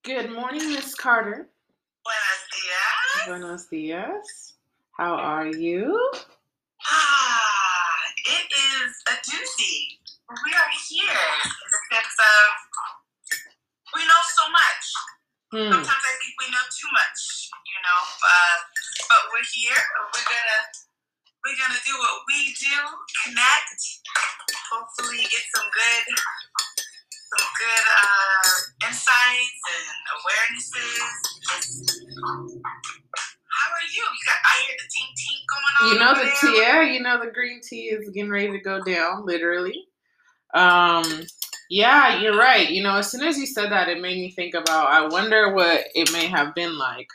Good morning, Miss Carter. Buenos dias. Buenos dias. How are you? It is a doozy. We are here in the sense of we know so much. Sometimes I think we know too much, but we're here. We're gonna do what we do, connect, hopefully get some good insights and awarenesses. How are you? I hear the tink tink going on. You know the tea, the green tea is getting ready to go down, literally. Yeah, you're right. As soon as you said that, it made me think about, I wonder what it may have been like.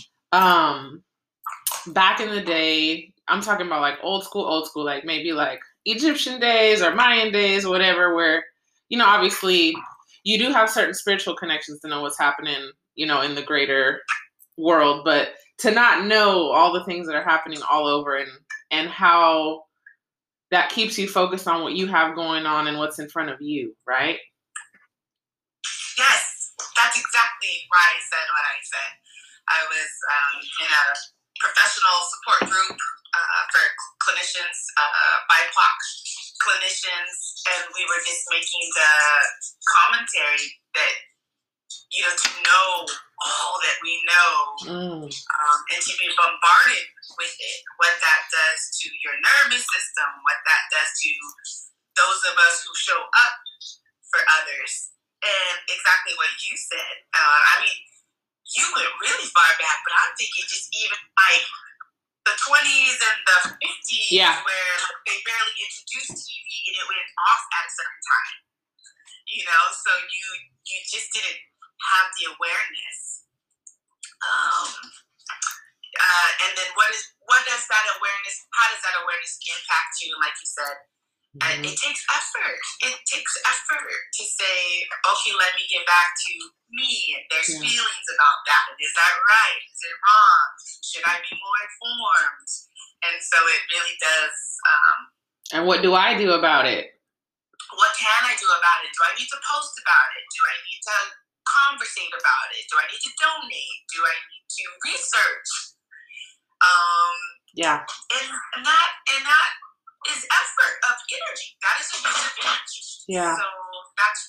Back in the day, I'm talking about like old school, like maybe like Egyptian days or Mayan days, whatever, where, obviously you do have certain spiritual connections to know what's happening, in the greater world, but to not know all the things that are happening all over and how that keeps you focused on what you have going on and what's in front of you, right? Yes, that's exactly why I said what I said. I was in a professional support group for clinicians, BIPOC clinicians, and we were just making the commentary that, to know all that we know and to be bombarded with it, what that does to your nervous system, what that does to those of us who show up for others. And exactly what you said. You went really far back, but I'm thinking just even like the 20s and the 50s, where they barely introduced TV and it went off at a certain time. So you just didn't have the awareness. And then what does that awareness? How does that awareness impact you? Like you said. It takes effort. It takes effort to say, okay, let me get back to me. And there's feelings about that. And is that right? Is it wrong? Should I be more informed? And so it really does. And what do I do about it? What can I do about it? Do I need to post about it? Do I need to conversate about it? Do I need to donate? Do I need to research? And that is effort of energy. That is a use of energy. Yeah. So that's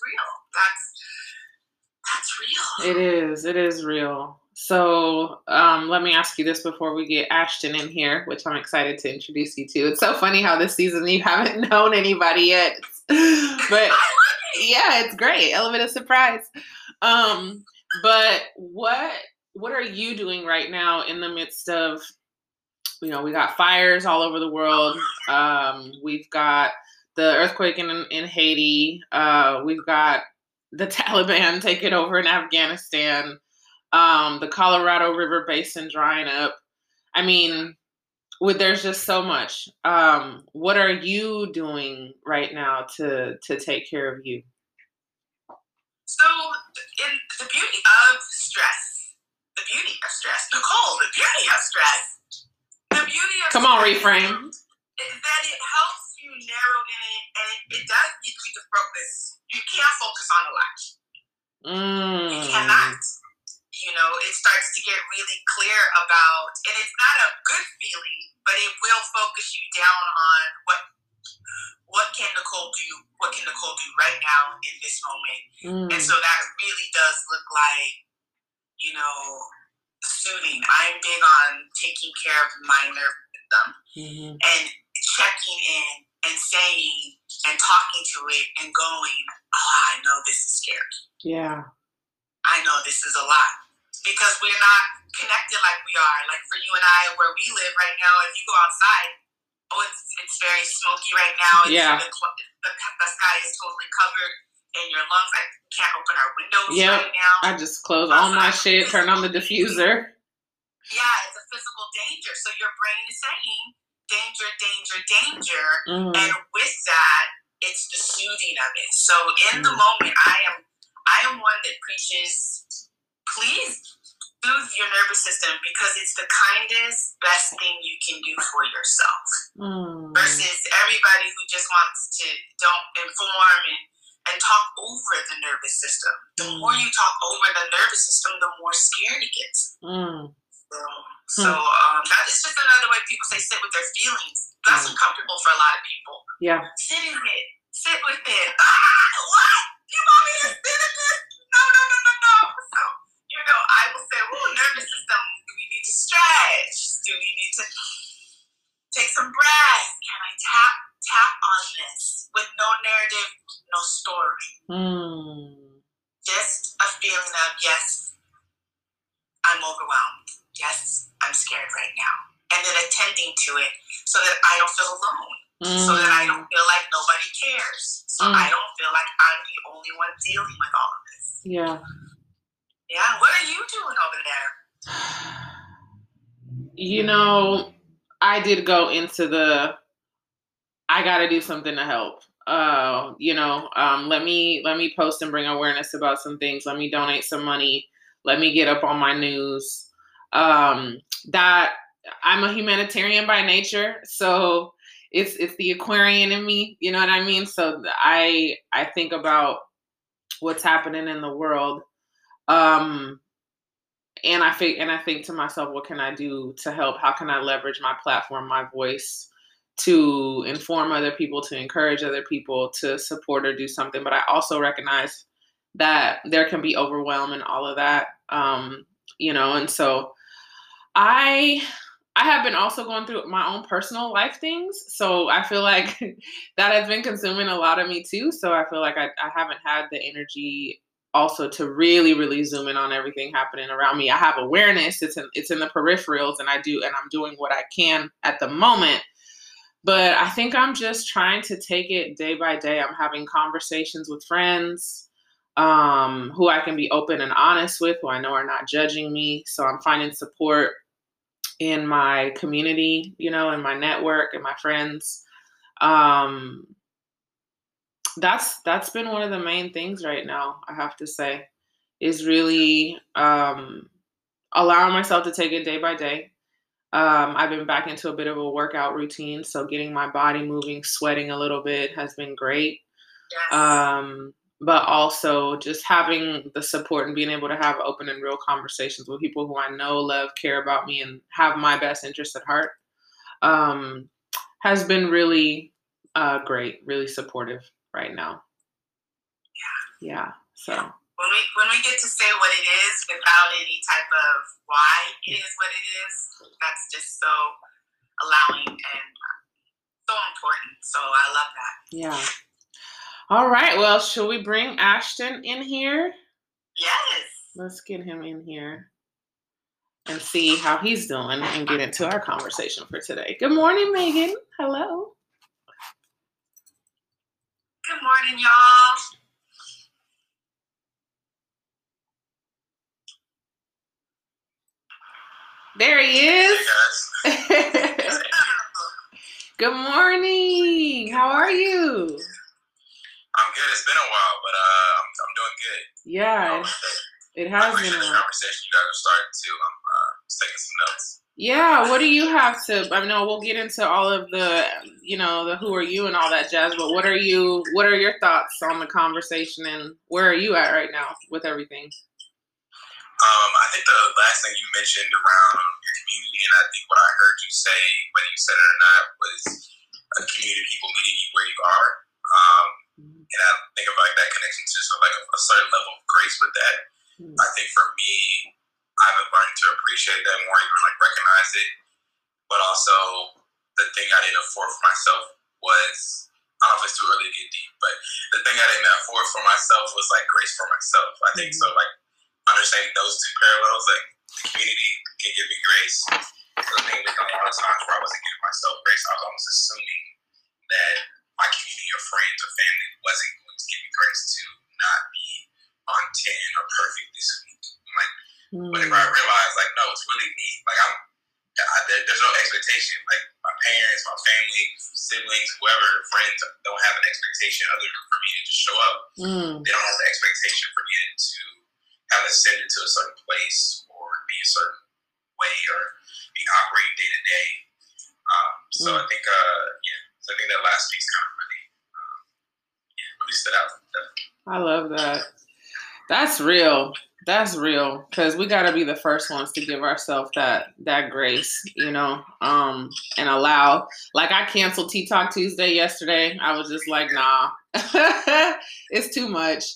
real. It is real. So let me ask you this before we get Ashton in here, which I'm excited to introduce you to. It's so funny how this season you haven't known anybody yet. But yeah, it's great. Element of surprise. But what are you doing right now in the midst of, we got fires all over the world. We've got the earthquake in Haiti. We've got the Taliban taking over in Afghanistan. The Colorado River Basin drying up. There's just so much. What are you doing right now to take care of you? So, in the beauty of stress, Nicole, the beauty of stress. Come on, reframe. Is that it helps you narrow in it, and it does get you to focus. You can't focus on a lot. You cannot. It starts to get really clear about, and it's not a good feeling, but it will focus you down on what can Nicole do? What can Nicole do right now in this moment? And so that really does look like, soothing. I'm big on taking care of my nervous system and checking in and saying and talking to it and going, I know this is scary. Yeah. I know this is a lot. Because we're not connected like we are. Like for you and I, where we live right now, if you go outside, it's very smoky right now. The sky is totally covered. And your lungs, I can't open our windows right now. I just close all my shit, turn on the diffuser. Yeah, it's a physical danger. So your brain is saying, danger, danger, danger. And with that, it's the soothing of it. So in the moment, I am one that preaches, please soothe your nervous system because it's the kindest, best thing you can do for yourself. Versus everybody who just wants to don't inform and and talk over the nervous system. The more you talk over the nervous system, the more scared it gets. So that is just another way people say sit with their feelings. That's uncomfortable for a lot of people. Yeah. Sit in it. Sit with it. What? You want me to sit in this? No. So, I will say, nervous system, do we need to stretch? Do we need to take some breath? Can I tap on this with no narrative, no story? Just a feeling of, yes, I'm overwhelmed. Yes, I'm scared right now. And then attending to it so that I don't feel alone. So that I don't feel like nobody cares. So I don't feel like I'm the only one dealing with all of this. Yeah. Yeah. What are you doing over there? I did go into I got to do something to help. Let me post and bring awareness about some things. Let me donate some money. Let me get up on my news. That I'm a humanitarian by nature, so it's the Aquarian in me. You know what I mean? So I think about what's happening in the world, and I think to myself, what can I do to help? How can I leverage my platform, my voice, to inform other people, to encourage other people, to support or do something? But I also recognize that there can be overwhelm and all of that, and so I have been also going through my own personal life things. So I feel like that has been consuming a lot of me too. So I feel like I haven't had the energy also to really, really zoom in on everything happening around me. I have awareness. It's in the peripherals, and I'm doing what I can at the moment. But I think I'm just trying to take it day by day. I'm having conversations with friends who I can be open and honest with, who I know are not judging me. So I'm finding support in my community, in my network and my friends. That's been one of the main things right now, I have to say, is really allowing myself to take it day by day. I've been back into a bit of a workout routine, so getting my body moving, sweating a little bit has been great. Yes. But also just having the support and being able to have open and real conversations with people who I know, love, care about me, and have my best interests at heart has been really great, really supportive right now. Yeah. So when we get to say what it is without any type of why it is what it is, that's just so allowing and so important. So I love that. Yeah. All right. Well, should we bring Ashton in here? Yes. Let's get him in here and see how he's doing and get into our conversation for today. Good morning, Megan. Hello. Good morning, y'all. There he is. Hey, guys. Good morning. How are you? I'm good. It's been a while, but I'm doing good. Yeah, it has been a while. Conversation you guys are starting to. I'm taking some notes. Yeah, what do you have to? I know we'll get into all of the, the who are you and all that jazz. But what are your thoughts on the conversation, and where are you at right now with everything? I think the last thing you mentioned around your community, and I think what I heard you say, whether you said it or not, was a community of people meeting you where you are. And I think of like that connection to just like a certain level of grace with that. I think for me, I've been learning to appreciate that more, even like recognize it. But also, the thing I didn't afford for myself was, I don't know if it's too early to get deep, but the thing I didn't afford for myself was like grace for myself. I think so, like understanding those two parallels, like the community can give me grace. So the thing was a lot of times where I wasn't giving myself grace, I was almost assuming that my community or friends or family wasn't going to give me grace to not be on 10 or perfect this week. Like, whenever I realized, like, no, it's really me. Like, there's no expectation. Like, my parents, my family, siblings, whoever, friends don't have an expectation other than for me to just show up. They don't have the expectation for me to have ascended to a certain place or be a certain way or be operating day to day. So I think, so I think that last piece kind of really really stood out. I love that. That's real. That's real. Because we got to be the first ones to give ourselves that grace, and allow. Like I canceled Tea Talk Tuesday yesterday. I was just like, nah, it's too much.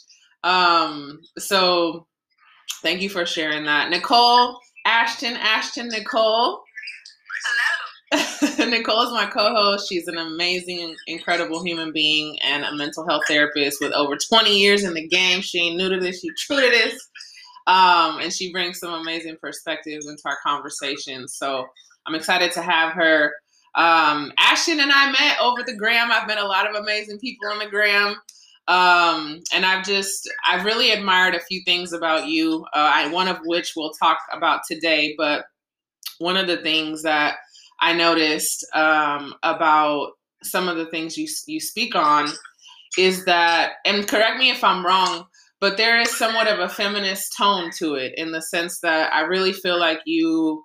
So thank you for sharing that, Nicole Ashton, Nicole. Hello. Nicole is my co-host. She's an amazing, incredible human being and a mental health therapist with over 20 years in the game. She ain't new to this. She true to this. And she brings some amazing perspectives into our conversation. So I'm excited to have her. Ashton and I met over the gram. I've met a lot of amazing people on the gram. And I've really admired a few things about you. One of which we'll talk about today, but one of the things that I noticed about some of the things you speak on is that, and correct me if I'm wrong, but there is somewhat of a feminist tone to it in the sense that I really feel like you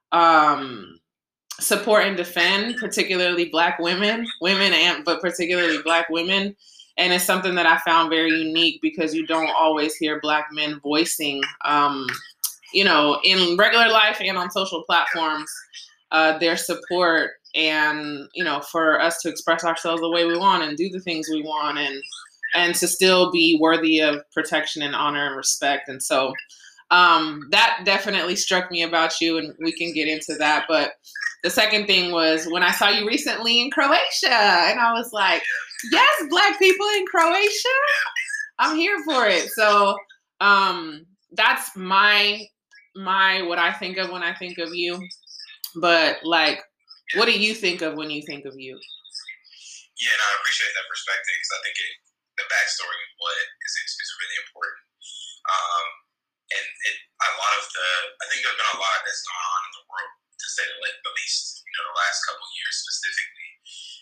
support and defend particularly Black women, but particularly Black women. And it's something that I found very unique because you don't always hear Black men voicing, in regular life and on social platforms, their support and, for us to express ourselves the way we want and do the things we want and to still be worthy of protection and honor and respect. And so that definitely struck me about you, and we can get into that. But the second thing was when I saw you recently in Croatia, and I was like, yes, Black people in Croatia, I'm here for it. So that's my what I think of when I think of you. But like, what do you think of when you think of you? Yeah, no, I appreciate that perspective because I think the backstory of what is really important. I think there's been a lot that's gone on in the world, to say the least, the last couple of years specifically,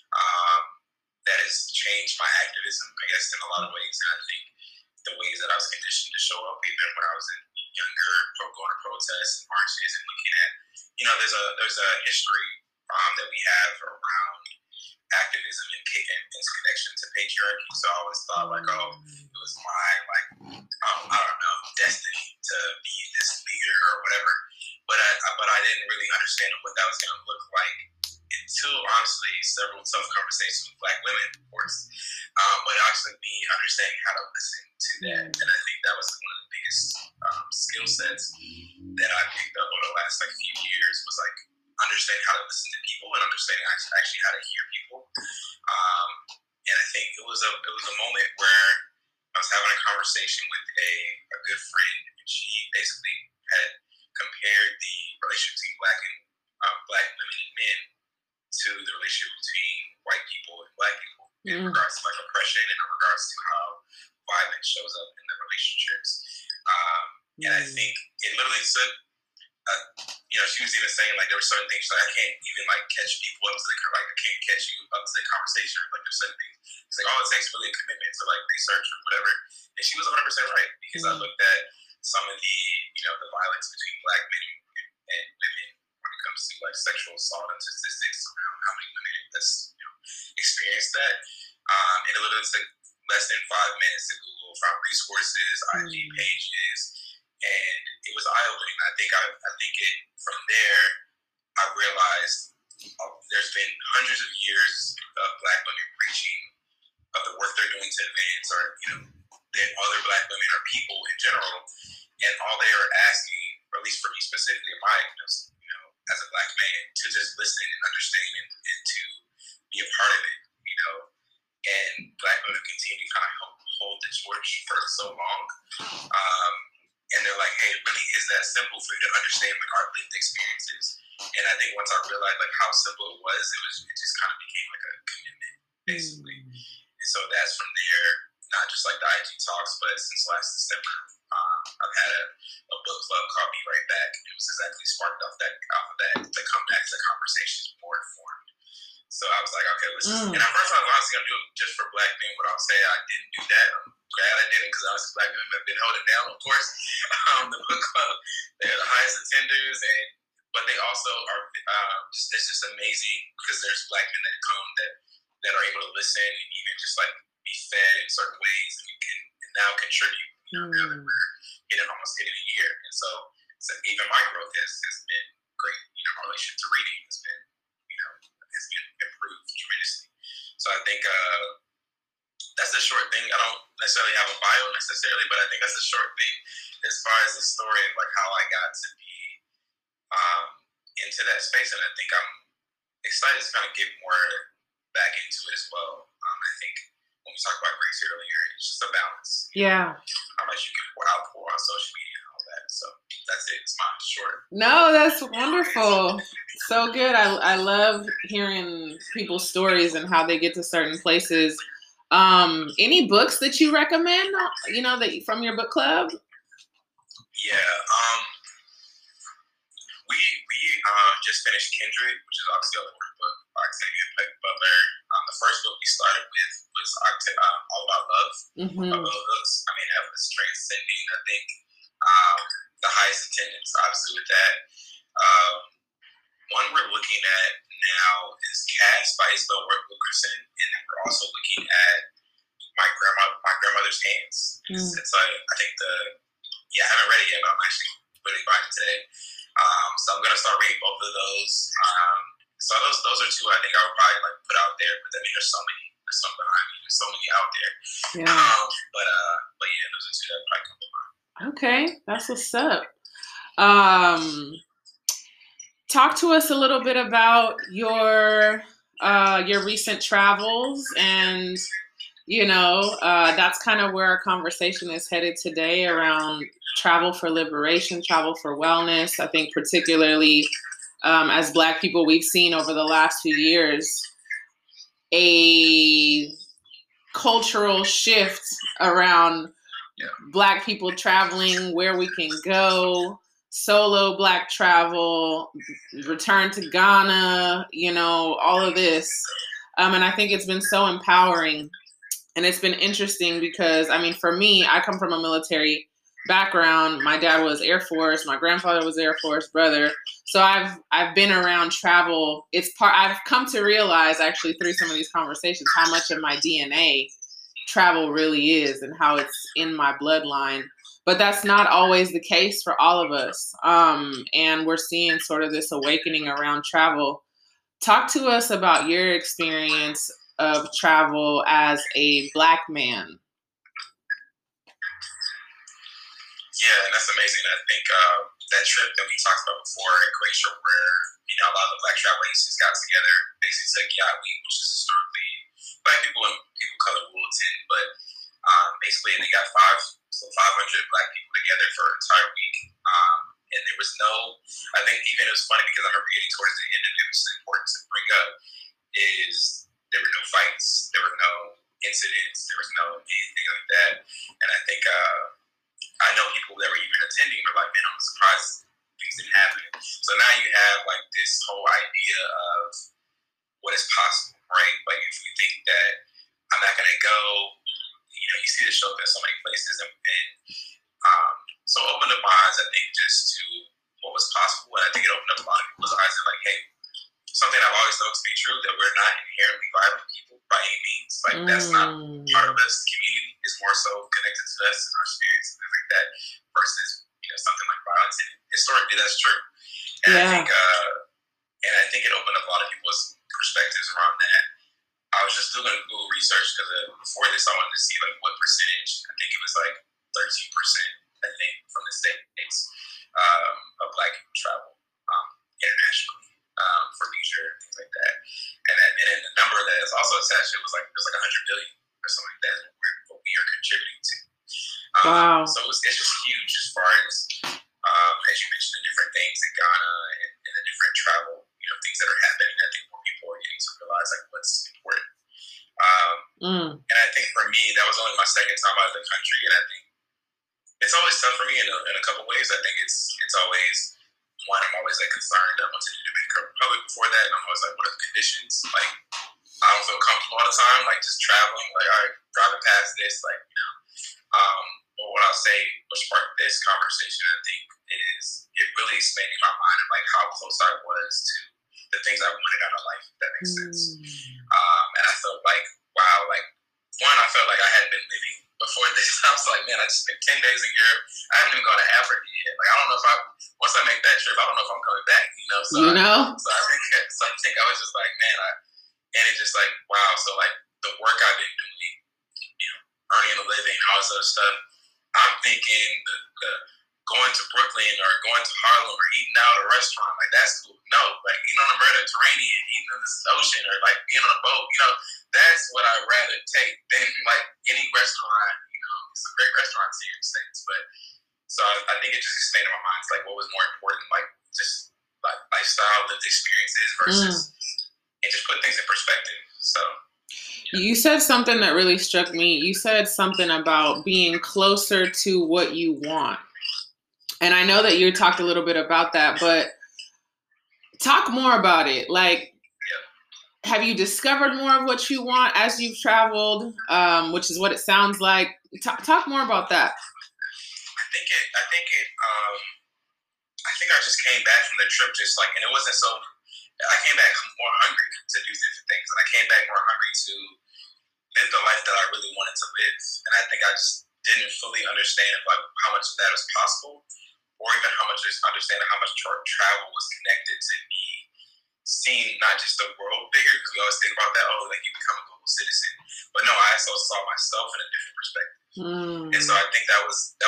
that has changed my activism, I guess, in a lot of ways. And I think the ways that I was conditioned to show up, even when I was younger, going to protests and marches and looking at, there's a history that we have around activism and its connection to patriarchy. So I always thought it was my I don't know, destiny to be this leader or whatever. But I didn't really understand what that was going to look like until honestly several tough conversations with Black women, of course. But actually me understanding how to listen to that, and I think that was one of the biggest skill sets that I picked up over the last few years was understanding how to listen to people and understanding actually how to hear people. And I think it was a moment where I was having a conversation with a good friend, and she basically had compared the relationship between Black women and men to the relationship between white people and Black people in regards to oppression and in regards to how violence shows up in the relationships. And I think it literally took. She was even saying there were certain things I can't even catch people up to I can't catch you up to the conversation. There's certain things. It's all it takes really a commitment to research or whatever. And she was 100% right because I looked at some of the the violence between Black men and women when it comes to sexual assault and statistics around how many women experience that. And it literally took less than 5 minutes to Google, find resources, IG pages. And it was eye-opening. I think from there, I realized there's been hundreds of years of Black women preaching of the work they're doing to advance, or that other Black women or people in general, and all they are asking, or at least for me specifically, in my as a Black man, to just listen and understand and to be a part of it, And Black women continue to kind of help hold the torch for so long. And they're like, hey, it really is that simple for you to understand our lived experiences. And I think once I realized how simple it just kind of became a commitment, basically. And so that's from there, not just the IG talks, but since last December, I've had a book club called Be Right Back. It was exactly sparked off of that to come back to conversations more informed. So I was like, okay, let's just, and at first I was honestly going to do it just for Black men, but I'll say I didn't do that. I'm glad I didn't, because obviously Black women have been holding down, of course, the book club. They're the highest attenders, but they also are, it's just amazing because there's Black men that come that are able to listen and even just be fed in certain ways, and you can now contribute. Now that we're almost hitting a year, and so even my growth has been great. My relationship to reading has been improved tremendously. So I think that's a short thing. I don't necessarily have a bio necessarily, but I think that's a short thing as far as the story of like how I got to be into that space. And I think I'm excited to kind of get more back into it as well. I think when we talked about grace earlier, it's just a balance. Yeah. How much you can pour on social media and all that. So that's it. It's my short. No, that's wonderful. So good. I love hearing people's stories and how they get to certain places. Any books that you recommend, that from your book club? Yeah. We just finished Kindred, which is obviously a older book by Octavia Butler. The first book we started with was All About Love. Love Hooks. I mean, that was transcending. I think the highest attendance, obviously, with that. One we're looking at now is Cats by Isabel Wilkerson, and then we're also looking at My Grandmother's Hands. It's I think I haven't read it yet, but I'm actually really buying it today. So I'm gonna start reading both of those. So those are two I think I would probably like put out there. But I mean, there's some behind me. There's so many out there. Yeah. But yeah, those are two that probably come to mind. Okay, that's what's up. Talk to us a little bit about your recent travels, and that's kind of where our conversation is headed today, around travel for liberation, travel for wellness. I think particularly as Black people, we've seen over the last few years a cultural shift around Black people traveling, where we can go, solo Black travel, return to Ghana, all of this. And I think it's been so empowering. And it's been interesting because, for me, I come from a military background. My dad was Air Force. My grandfather was Air Force, brother. So I've been around travel. I've come to realize, actually, through some of these conversations, how much of my DNA travel really is and how it's in my bloodline. But that's not always the case for all of us. And we're seeing sort of this awakening around travel. Talk to us about your experience of travel as a Black man. Yeah, and that's amazing. I think that trip that we talked about before at Glacier, where a lot of the Black travel agencies got together, basically took Yacht Week, which is historically Black people and people of color will attend, but basically they got 500 Black people together for an entire week. And there was I think even it was funny because I remember getting towards the end of it, which is important to bring up, is there were no fights, there were no incidents, there was no anything like that. And I think I know people that were even attending were like, man, I'm surprised things didn't happen. So now you have like this whole idea of what is possible, right? Like if you think that I'm not gonna go, you see the show up in so many places, and so opened up my eyes, I think, just to what was possible. And I think it opened up a lot of people's eyes that like, hey, something I've always known to be true, that we're not inherently violent people by any means. Like that's not part of us. The community is more so connected to us and our spirits and things like that versus something like violence. And historically, that's true. And I think it opened up a lot of people's perspectives around that. I was just doing a Google research because before this, I wanted to see like what percentage. I think it was like 13%. I think from the States of Black people travel internationally for leisure and things like that. And then the number that is also attached to it was like there's like 100 billion or something like that. What we are contributing to. Wow. So it's just huge as far as you mentioned, the different things in Ghana and the different travel, things that are happening. I think more people are getting to realize like what's important. And I think for me, that was only my second time out of the country, and I think it's always tough for me in a couple ways. I think it's always one, I'm always like concerned. I went to the Dominican Republic before that, and I'm always like, what are the conditions? Like, I don't feel comfortable all the time, like just traveling, like, all right, driving past this, like, But what I'll say, what sparked this conversation, I think, it really expanded my mind of like how close I was to the things I wanted out of life, if that makes sense. And I felt like, wow, like one, I felt like I hadn't been living before this. I was like, man, I just spent 10 days in Europe. I haven't even gone to Africa yet. Like, I don't know if once I make that trip, I don't know if I'm coming back, you know? So I think I was just like, man, and it's just like, wow. So like the work I've been doing, you know, earning a living, all this other stuff, I'm thinking the going to Brooklyn or going to Harlem or eating out at a restaurant, like that's cool. No, like eating on the Mediterranean, eating in the ocean, or like being on a boat, you know, that's what I'd rather take than like any restaurant. You know, some great restaurants here in the States, but so I think it just expanded my mind. It's like what was more important, like just like lifestyle, lived experiences versus it just put things in perspective. So. You said something that really struck me. You said something about being closer to what you want. And I know that you talked a little bit about that, but talk more about it. Like, have you discovered more of what you want as you've traveled, which is what it sounds like? Talk more about that. I think I just came back from the trip just like, and it wasn't so. I came back more hungry to do different things, and I came back more hungry to live the life that I really wanted to live. And I think I just didn't fully understand like how much of that was possible, or even how much understanding how much travel was connected to me seeing not just the world bigger, because we always think about that, oh, like you become a global citizen. But no, I also saw myself in a different perspective. And so I think that was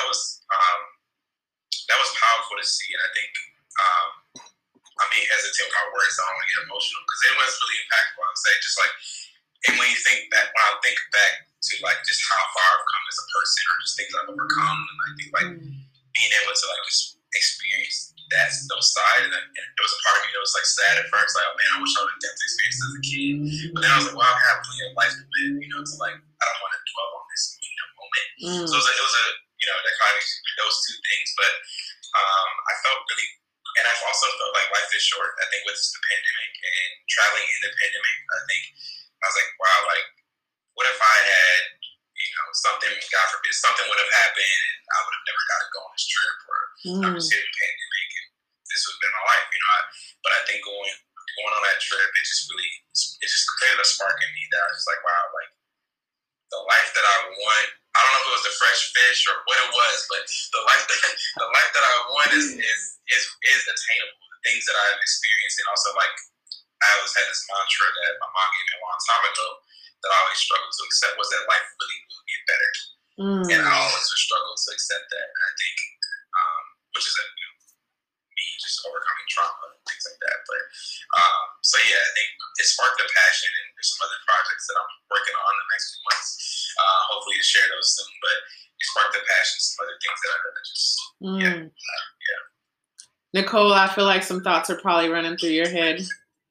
powerful to see. And I think I'm being hesitant with my words, so I don't want to get emotional, because it was really impactful. I would say just like, and when I think back to like just how far I've come as a person, or just things I've overcome, and I think like being able to like just experience those sides, and there was a part of me that was like sad at first, like, oh man, I wish I would have done experience as a kid. But then I was like, well, I have plenty of life to live, you know, to like, I don't want to dwell on this, you know, moment. So it was a you know, that kind of those two things. But I felt really, and I've also felt like life is short. I think with the pandemic and traveling in the pandemic, I think I was like, wow, like, what if I had, you know, something, God forbid, something would have happened and I would have never got to go on this trip, or I was hitting the pandemic and this would have been my life, you know. But I think going on that trip, it just created a spark in me that I was like, wow, like the life that I want. I don't know if it was the fresh fish or what it was, but the life that I want is attainable. The things that I've experienced, and also like I always had this mantra that my mom gave me a long time ago that I always struggled to accept, was that life really will get better. And I always struggled to accept that. And I think, which is me just overcoming trauma and things like that. But so yeah, I think it sparked a passion, and there's some other projects that I'm working on in the next few months. Hopefully to share those soon. But it sparked a passion, some other things that I just yeah. Nicole, I feel like some thoughts are probably running through your head.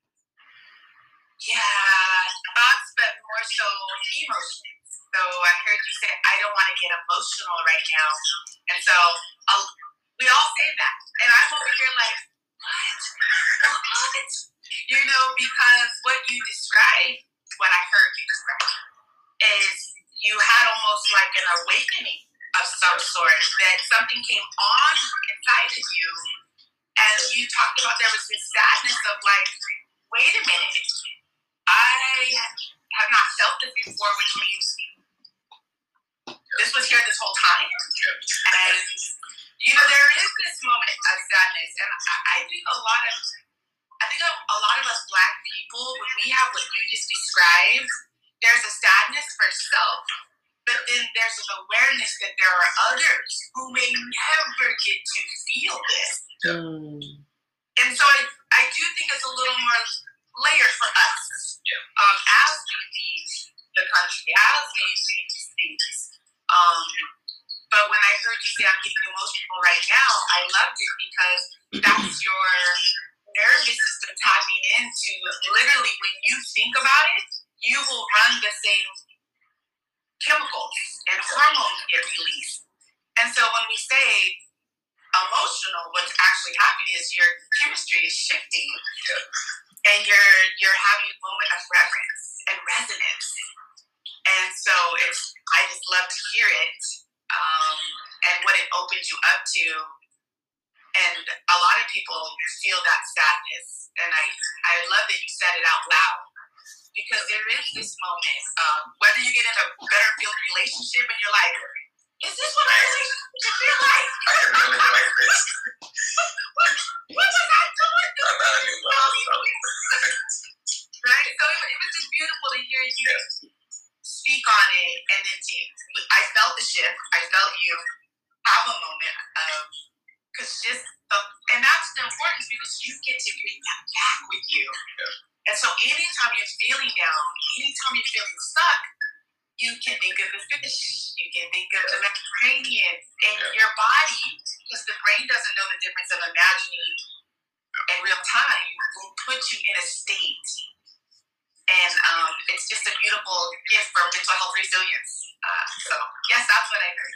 Yeah, thoughts, but more so emotions. So I heard you say, I don't want to get emotional right now. And so we all say that. And I'm over here like, what? You know, because what you described, what I heard you describe, is you had almost like an awakening of some sort, that something came on inside of you. And you talked about there was this sadness of like, wait a minute. I have not felt this before, which means this was here this whole time. And, you know, there is this moment of sadness. And I think a lot of us Black people, when we have what you just described, there's a sadness for self, but then there's an awareness that there are others who may never get to feel this. And so I do think it's a little more layered for us, as we leave the country, as we leave the States. But when I heard you say I'm getting emotional right now, I loved it, because that's your nervous system tapping into, literally, when you think about it, you will run the same chemicals and hormones get released. And so when we say emotional, what's actually happening is your chemistry is shifting, and you're having a moment of reverence and resonance. And so I just love to hear it, and what it opens you up to. And a lot of people feel that sadness, and I love that you said it out loud, because there is this moment, whether you get in a better feeling relationship and you're like, is this what I feel like? I can really like this. What was I doing? Right? So it was just beautiful to hear you speak on it, and then I felt the shift. I felt you have a moment of, and that's the importance, because you get to bring that back with you. Yeah. And so anytime you're feeling down, anytime you're feeling stuck, you can think of the fish, you can think of the Mediterranean, and your body, because the brain doesn't know the difference of imagining in real time, will put you in a state. And it's just a beautiful gift for mental health resilience. So, yes, that's what I heard.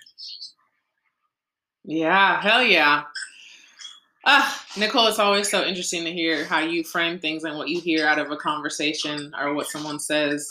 Yeah, hell yeah. Nicole, it's always so interesting to hear how you frame things and what you hear out of a conversation or what someone says.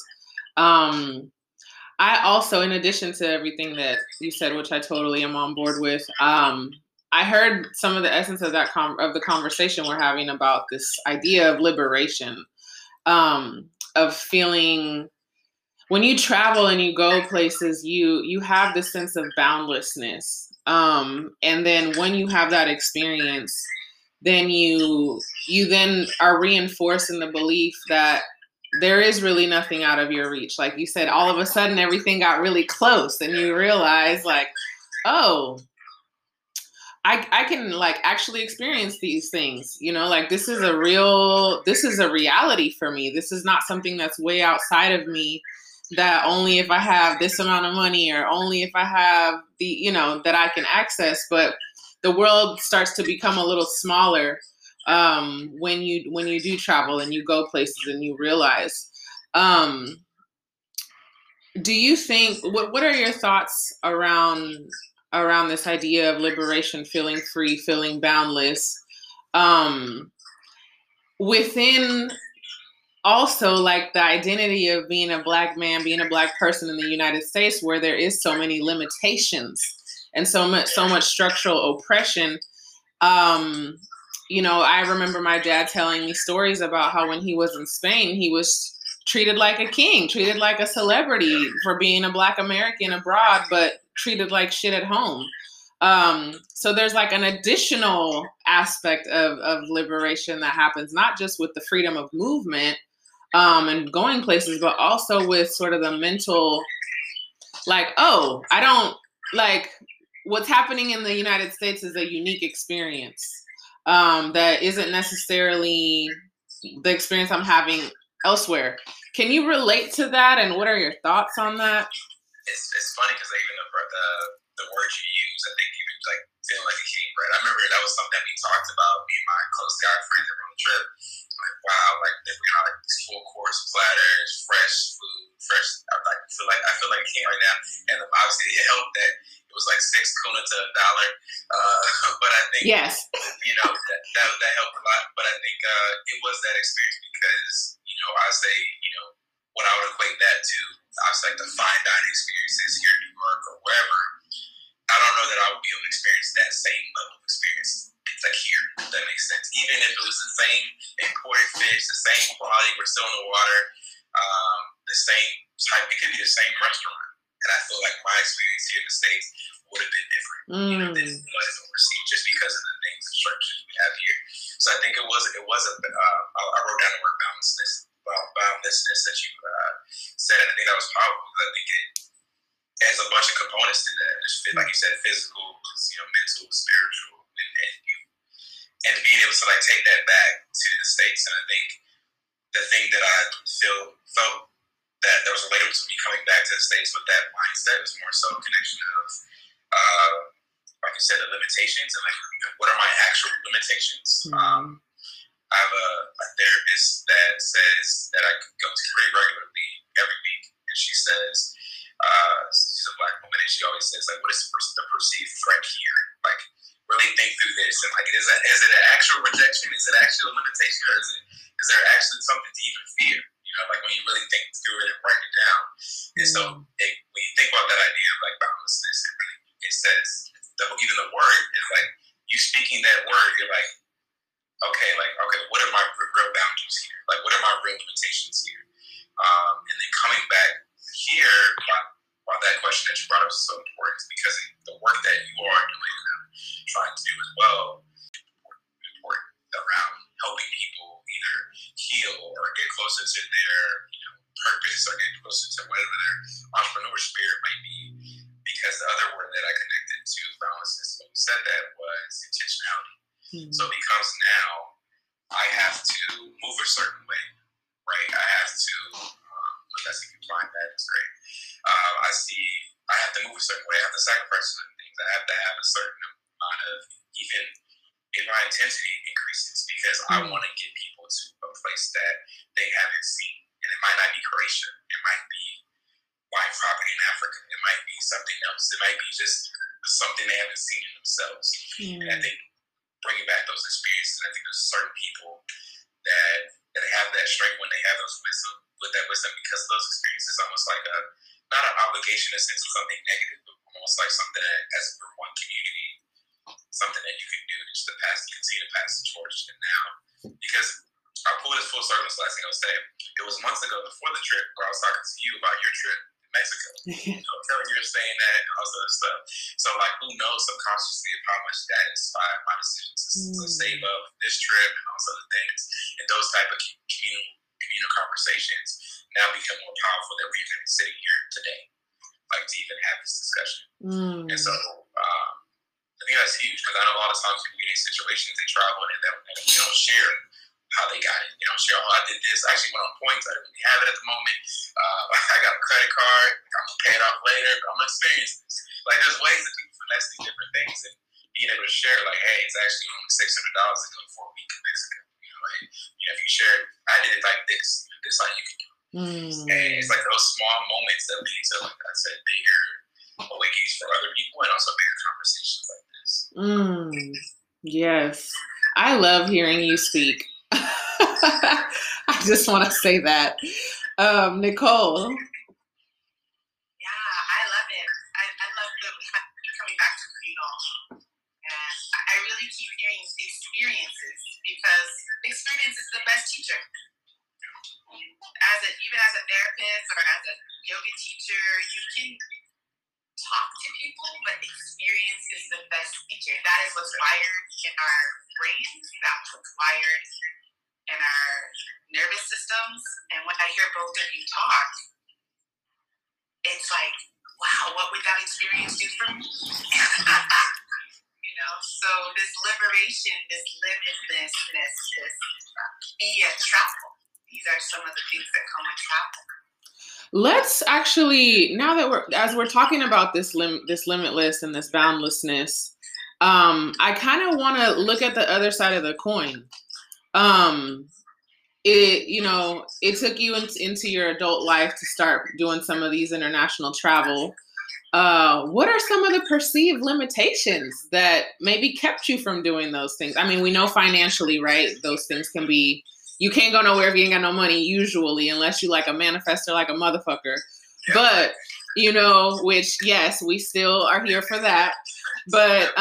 I also, in addition to everything that you said, which I totally am on board with, I heard some of the essence of that of the conversation we're having about this idea of liberation, of feeling when you travel and you go places, you have this sense of boundlessness. And then when you have that experience, then you then are reinforced in the belief that there is really nothing out of your reach. Like you said, all of a sudden everything got really close and you realize like, oh, I can like actually experience these things, you know, like this is a reality for me. This is not something that's way outside of me, that only if I have this amount of money or only if I have the, you know, that I can access. But the world starts to become a little smaller when you do travel and you go places and you realize. Do you think, what are your thoughts around this idea of liberation, feeling free, feeling boundless, within also like the identity of being a Black man, being a Black person in the United States, where there is so many limitations and so much structural oppression? You know, I remember my dad telling me stories about how when he was in Spain, he was treated like a king, treated like a celebrity for being a Black American abroad, but treated like shit at home. So there's like an additional aspect of liberation that happens, not just with the freedom of movement and going places, but also with sort of the mental, like, oh, I don't, like, what's happening in the United States is a unique experience that isn't necessarily the experience I'm having elsewhere. Can you relate to that, and what are your thoughts on that? It's funny because even the words you use, I think you like feeling like a king, right? I remember that was something that we talked about, me and my close guy friend that were on the trip. Like, wow, like they bring out like these full course platters, fresh food, fresh. I feel like a king right now, and obviously it helped that it was like 6 kuna to $1. But I think you know that helped a lot. But I think it was that experience because I say what I would equate that to. Obviously, like the fine dining experiences here in New York or wherever. I don't know that I would be able to experience that same level of experience like here, if that makes sense. Even if it was the same imported fish, the same quality, we're still in the water, the same type, it could be the same restaurant. And I feel like my experience here in the States would have been different than it was overseas, just because of the things and structures we have here. So I think it was I wrote down the word boundlessness that you said, and I think that was powerful because I think it has a bunch of components to that. Just like you said, physical, mental, spiritual, and being able to like take that back to the States. And I think the thing that I felt that was related to me coming back to the States with that mindset was more so a connection of, like you said, the limitations and like what are my actual limitations. I have a therapist that says that I go to pretty regularly every week, and she says she's a Black woman, and she always says like, what is the perceived threat here? Like, really think through this, and like, is it an actual rejection? Is it actually a limitation, or is there actually something to even fear? Like when you really think through it and break it down. And so when you think about that idea of like boundlessness, it says even the word is like you speaking that word. You're like, okay, what are my real boundaries here? Like, what are my real limitations here? And then coming back here, why that question that you brought up is so important is because the work that you are doing and trying to do as well is important around helping people either heal or get closer to their purpose or get closer to whatever their entrepreneur spirit might be. Because the other word that I connected to boundlessness when we said that was intentionality. Mm-hmm. So it becomes now I have to move a certain way, right? I have to, that's if you find that, it's great. I have to move a certain way. I have to sacrifice certain things. I have to have a certain amount of, even if my intensity increases, because I want to get people to a place that they haven't seen. And it might not be Croatia. It might be buying property in Africa. It might be something else. It might be just something they haven't seen in themselves. And I think bringing back those experiences, I think there's certain people that have that strength when they have those wisdom, with that wisdom, because those experiences almost like not an obligation in the sense of something negative, but almost like something that, as we're one community, something that you can do just to continue to pass the torch. And now, because I'll pull this full circle, this last thing I'll say, it was months ago before the trip where I was talking to you about your trip to Mexico. Telling you were saying that and all this other stuff. So, like, who knows subconsciously of how much that inspired my decisions to save up this trip and all those other things. And those type of communal conversations now become more powerful that we're even sitting here today, like to even have this discussion. And so, I think that's huge because I know a lot of times people get in situations, they travel and they don't share how they got it. They don't share, I did this. I actually went on points. I didn't really have it at the moment. I got a credit card. I'm going to pay it off later, but I'm going to experience this. Like, there's ways that people finesse these different things and being able to share, like, hey, it's actually only $600 to go for a week in Mexico. If you share it, I did it like this. This is how you can do it. And it's like those small moments that lead to, like I said, bigger awakenings for other people and also bigger conversations like this. Yes. I love hearing you speak. I just want to say that. Nicole. Yeah, I love it. I love coming back to communal. And I really keep hearing experiences because experience is the best teacher. Even as a therapist or as a yoga teacher, you can talk to people, but experience is the best teacher. That is what's wired in our brains. That's what's wired in our nervous systems. And when I hear both of you talk, it's like, wow, what would that experience do for me? So this liberation, this limitlessness, this be a travel. These are some of the things that come with travel. Let's actually, now that we're talking about this limitless and this boundlessness, I kind of want to look at the other side of the coin. It took you into your adult life to start doing some of these international travel. What are some of the perceived limitations that maybe kept you from doing those things? I mean, we know financially, right? Those things can be, you can't go nowhere if you ain't got no money usually, unless you like a manifestor like a motherfucker. But, which, yes, we still are here for that. But,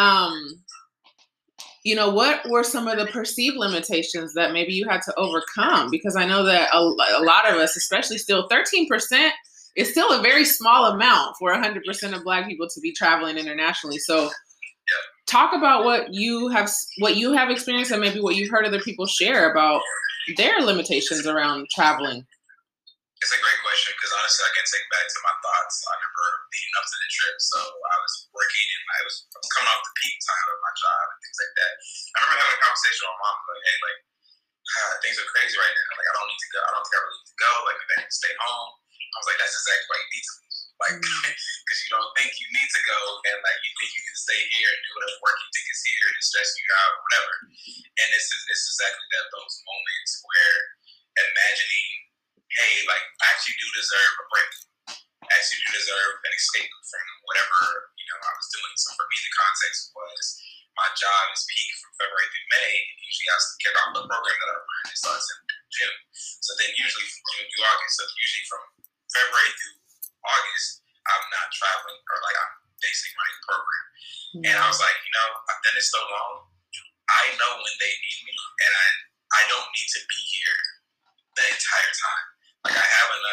what were some of the perceived limitations that maybe you had to overcome? Because I know that a lot of us, especially still 13%, is still a very small amount for 100% of Black people to be traveling internationally. So talk about what you have experienced and maybe what you've heard other people share about their limitations around traveling. It's a great question because honestly, I can take back to my thoughts. I remember leading up to the trip, so I was working and I was coming off the peak time of my job and things like that. I remember having a conversation with my mom, like, hey, things are crazy right now. Like, I don't need to go. I don't think I really need to go. Like, maybe I need to stay home. I was like, that's exactly why you need to leave. Like, because you don't think you need to go and you think you can stay here and do whatever work you think is here to stress you out or whatever. And this is exactly those moments where imagining, hey, I actually do deserve a break. I actually do deserve an escape from whatever, I was doing. So for me, the context was my job is peak from February through May. And usually I kick off the program that I run. It starts in June. So then usually from June through August. So usually from February through August, I'm not traveling or I'm basically running the program. And I was like, I've done this so long. I know when they need me and I don't need to be here the entire time. I have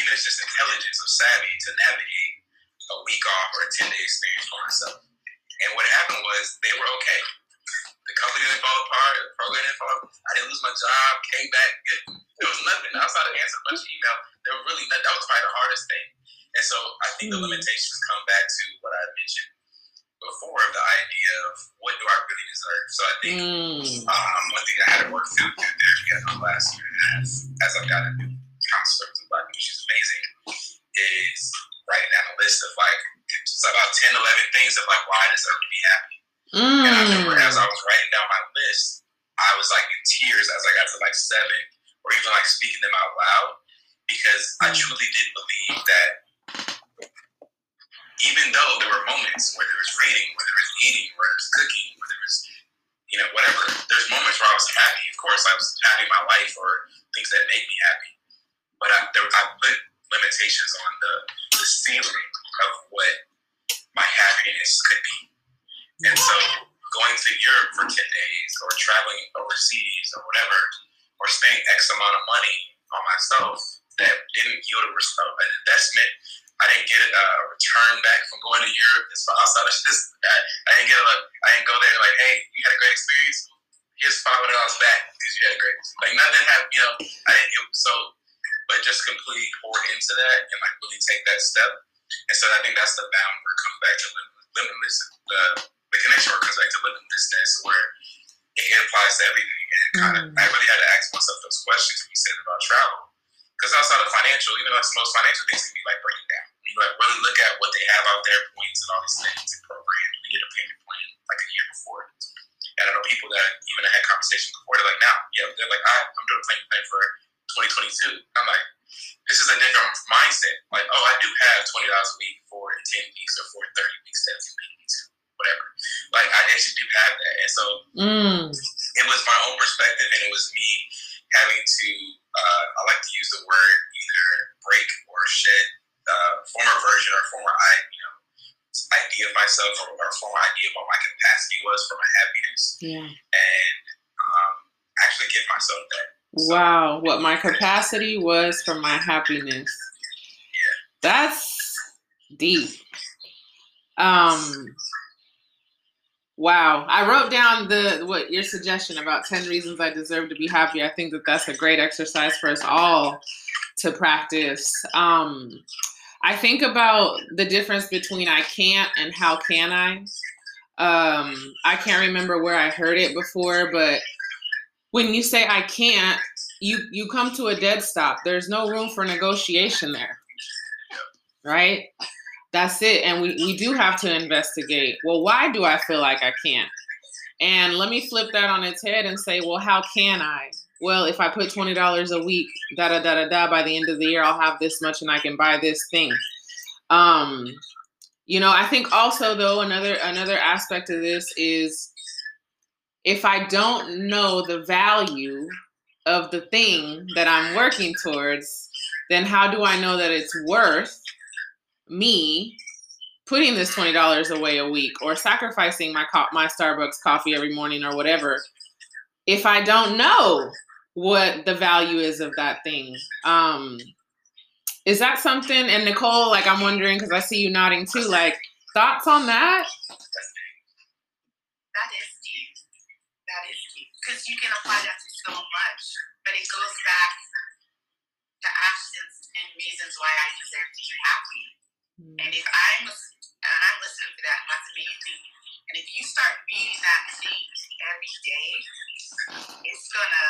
even it's just intelligence or savvy to navigate a week off or a 10-day experience for myself. And what happened was they were okay. The company didn't fall apart. The program didn't fall apart. I didn't lose my job. Came back. There was nothing outside of answering a bunch of email. There was really nothing. That was probably the hardest thing. And so I think the limitations come back to what I mentioned before, the idea of what do I really deserve. So I think one thing I had to work through therapy in the last year and a half, as I've got a new counselor to Black, which is amazing, is writing down a list of like, it's about 10, 11 things of like why I deserve to be happy. And I remember as I was writing down my list, I was like in tears as I got to like 7, or even like speaking them out loud, because I truly did believe that even though there were moments where there was reading, where there was eating, where there was cooking, where there was, you know, whatever, there's moments where I was happy. Of course, I was happy in my life or things that make me happy. But I put limitations on the ceiling of what my happiness could be. And so going to Europe for 10 days or traveling overseas or whatever, or spending X amount of money on myself that didn't yield an investment. I didn't get a return back from going to Europe. It's outside of just, I didn't go there like, hey, you had a great experience. Here's $500 back because you had a great, like nothing happened, you know. But just completely pour into that and like really take that step. And so I think that's the bound where it comes back to limitless, the connection where it comes back to limitlessness, where it applies to everything. And I really had to ask myself those questions when you said about travel. Because outside of financial, even though some of those financial things can be like breaking down. When you like really look at what they have out there, points and all these things and programs, we get a payment plan like a year before. And I know people that even had conversations before, they're like, now, they're like, I'm doing a payment plan for 2022. I'm like, this is a different mindset. Like, oh, I do have $20 a week for 10 weeks or for 30 weeks that can be whatever. Like, I actually do have that. And so it was my own perspective, and it was me having to, I like to use the word either break or shed former version or former idea of myself or former idea of what my capacity was for my happiness. Yeah. And actually give myself that. Wow, what my capacity was for my happiness. Yeah. That's deep. Wow. I wrote down what your suggestion about 10 reasons I deserve to be happy. I think that that's a great exercise for us all to practice. I think about the difference between I can't and how can I. I can't remember where I heard it before, but when you say I can't, you come to a dead stop. There's no room for negotiation there, right? That's it. And we do have to investigate, well, why do I feel like I can't? And let me flip that on its head and say, well, how can I? Well, if I put $20 a week, by the end of the year, I'll have this much and I can buy this thing. I think also, though, another aspect of this is if I don't know the value of the thing that I'm working towards, then how do I know that it's worth me putting this $20 away a week or sacrificing my Starbucks coffee every morning or whatever if I don't know what the value is of that thing? Is that something? And Nicole, like, I'm wondering, because I see you nodding too, like, thoughts on that? That is deep. Because you can apply that to so much, but it goes back to actions and reasons why I deserve to be happy. And if I'm listening to that, and that's amazing. And if you start reading that thing every day, it's gonna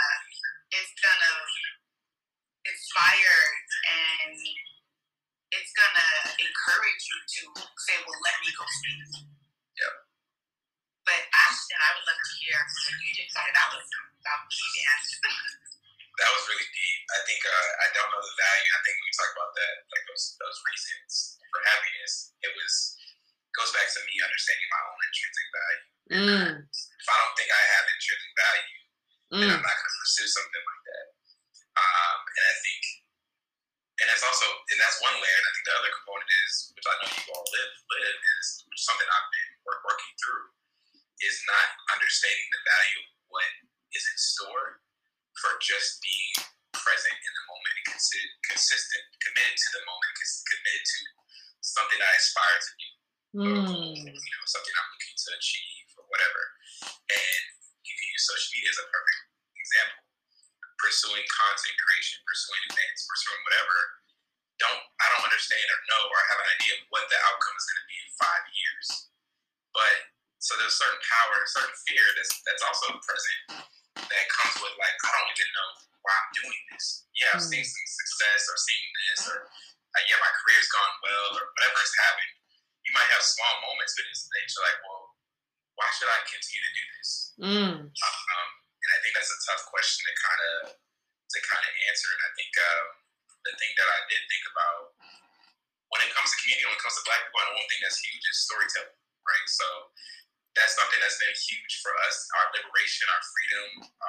inspire and it's gonna encourage you to say, well, let me go speak. Yep. But Ashton, I would love to hear what you just said. That was about you, Dan. That was really deep. I think I don't know the value. I think when we talk about that, like those reasons for happiness, it goes back to me understanding my own intrinsic value. If I don't think I have intrinsic value, then I'm not going to pursue something like that. And I think, and that's one layer. And I think the other component is, which I know you all live is, which is something I've been working through, is not understanding the value of what is in store for just being present in the moment and consistent, committed to the moment, committed to something I aspire to do, something I'm looking to achieve or whatever. And you can use social media as a perfect example. Pursuing content creation, pursuing events, pursuing whatever. I don't understand or know or have an idea of what the outcome is going to be in 5 years. But so there's a certain power, a certain fear that's also present that comes with like, I don't even know why I'm doing this. Yeah, I've seen some success or seen this or my career's gone well or whatever has happened. You might have small moments with this that you're like, well, why should I continue to do this? And I think that's a tough question to kind of answer. And I think the thing that I did think about when it comes to community, when it comes to Black people, one thing that's huge is storytelling, right? So that's something that's been huge for us, our liberation, our freedom,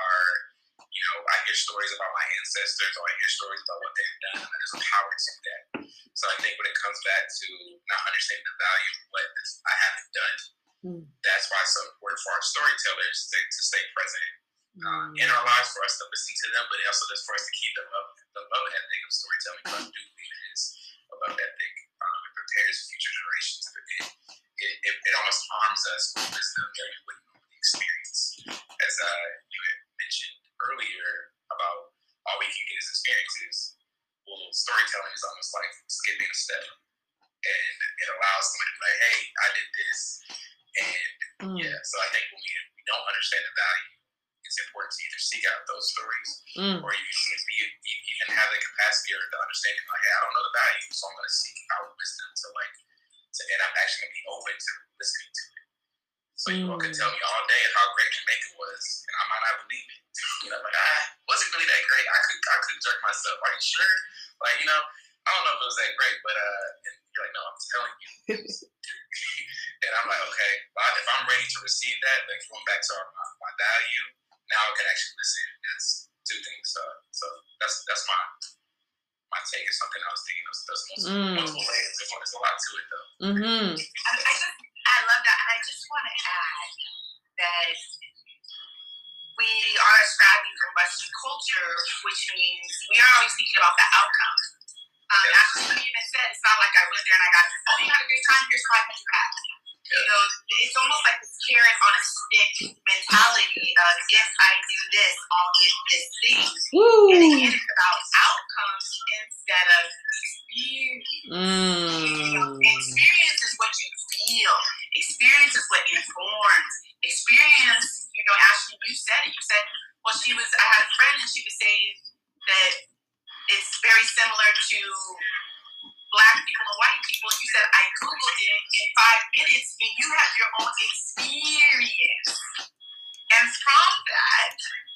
I hear stories about my ancestors, or I hear stories about what they've done, and there's a power to that. So I think when it comes back to not understanding the value of what I haven't done, that's why it's so important for our storytellers to stay present in our lives, for us to listen to them, but also just for us to keep the love ethic of storytelling. I do believe it is a love ethic. It prepares future generations. It almost arms us with wisdom with the experience. As you had mentioned earlier about all we can get is experiences. Well, storytelling is almost like skipping a step. And it allows somebody to be like, hey, I did this. And so I think when we don't understand the value, it's important to either seek out those stories or you can have the capacity or the understanding like, hey, I don't know the value, so I'm going to seek out wisdom and I'm actually going to be open to listening to it. So you all can tell me all day how great Jamaica was, and I might not believe it. Wasn't really that great. I could jerk myself. Are you sure? Like, I don't know if it was that great, but and you're like, no, I'm telling you. And I'm like, okay, well, if I'm ready to receive that, then going back to my value, now I can actually listen. That's two things. So that's my take. Is something I was thinking of. There's multiple layers. There's a lot to it, though. I love that, and I just want to add that we are ascribing from Western culture, which means we are always thinking about the outcome. That's what you even said. It's not like I went there and I got, you had a great time, here's $500 back. It's almost like this carrot on a stick mentality of if I do this, I'll get this thing. And again, it's about outcomes instead of experience. Experience is what you feel. Experience is what informs. Experience, Ashley, you said it. You said, well, I had a friend and she was saying that it's very similar to Black people and white people. You said, I Googled it in 5 minutes and you have your own experience. And from that,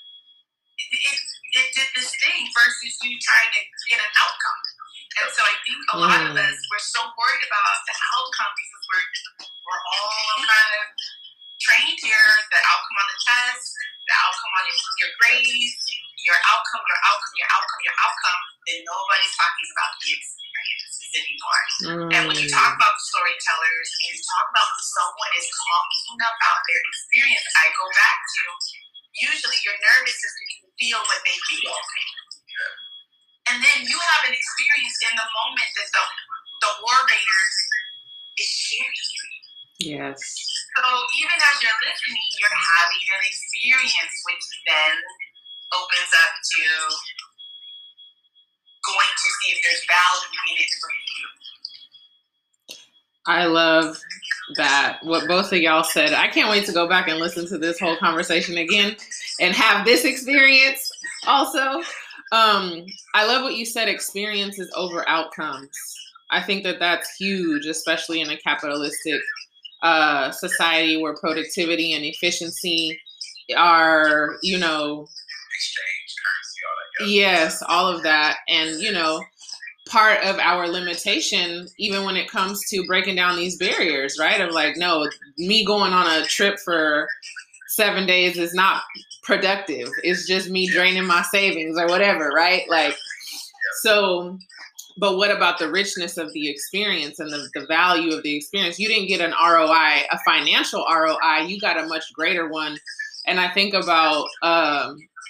it did this thing versus you trying to get an outcome. And so I think a lot of us, we're so worried about the outcome because we're all kind of trained here, the outcome on the test, the outcome on your grades, your outcome, and nobody's talking about the experiences anymore. And when you talk about storytellers and you talk about when someone is talking about their experience, I go back to usually your nervous system can feel what they feel. And then you have an experience in the moment that the warrior is sharing. Yes. So even as you're listening, you're having an experience, which then opens up to going to see if there's value in it for you. I love that, what both of y'all said. I can't wait to go back and listen to this whole conversation again and have this experience also. I love what you said, experiences over outcomes. I think that that's huge, especially in a capitalistic society where productivity and efficiency are, exchange, currency, all that. Yes, all of that. And, part of our limitation, even when it comes to breaking down these barriers, right? Of like, no, me going on a trip for 7 days is not productive. It's just me draining my savings or whatever, right? Like, so, but what about the richness of the experience and the value of the experience? You didn't get an ROI, a financial ROI, you got a much greater one. And I think about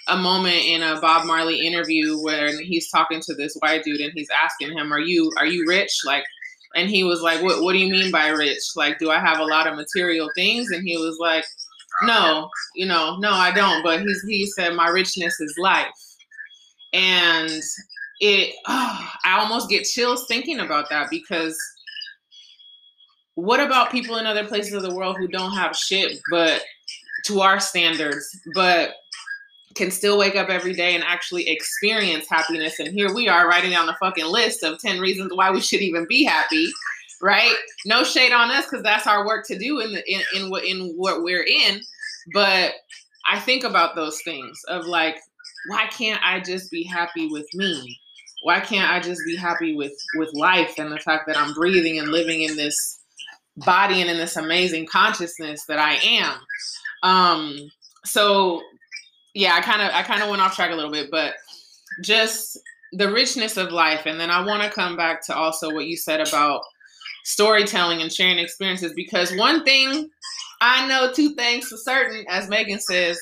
a moment in a Bob Marley interview where he's talking to this white dude and he's asking him, are you rich? Like, and he was like, what do you mean by rich? Like, do I have a lot of material things? And he was like, no, no, I don't. But he said, my richness is life. And I almost get chills thinking about that, because what about people in other places of the world who don't have shit, but to our standards, but can still wake up every day and actually experience happiness? And here we are writing down a fucking list of 10 reasons why we should even be happy, right? No shade on us, because that's our work to do in what we're in. But I think about those things of like, why can't I just be happy with me? Why can't I just be happy with life and the fact that I'm breathing and living in this body and in this amazing consciousness that I am? So yeah, I kind of went off track a little bit, but just the richness of life. And then I want to come back to also what you said about storytelling and sharing experiences, because one thing I know, two things for certain, as Megan says,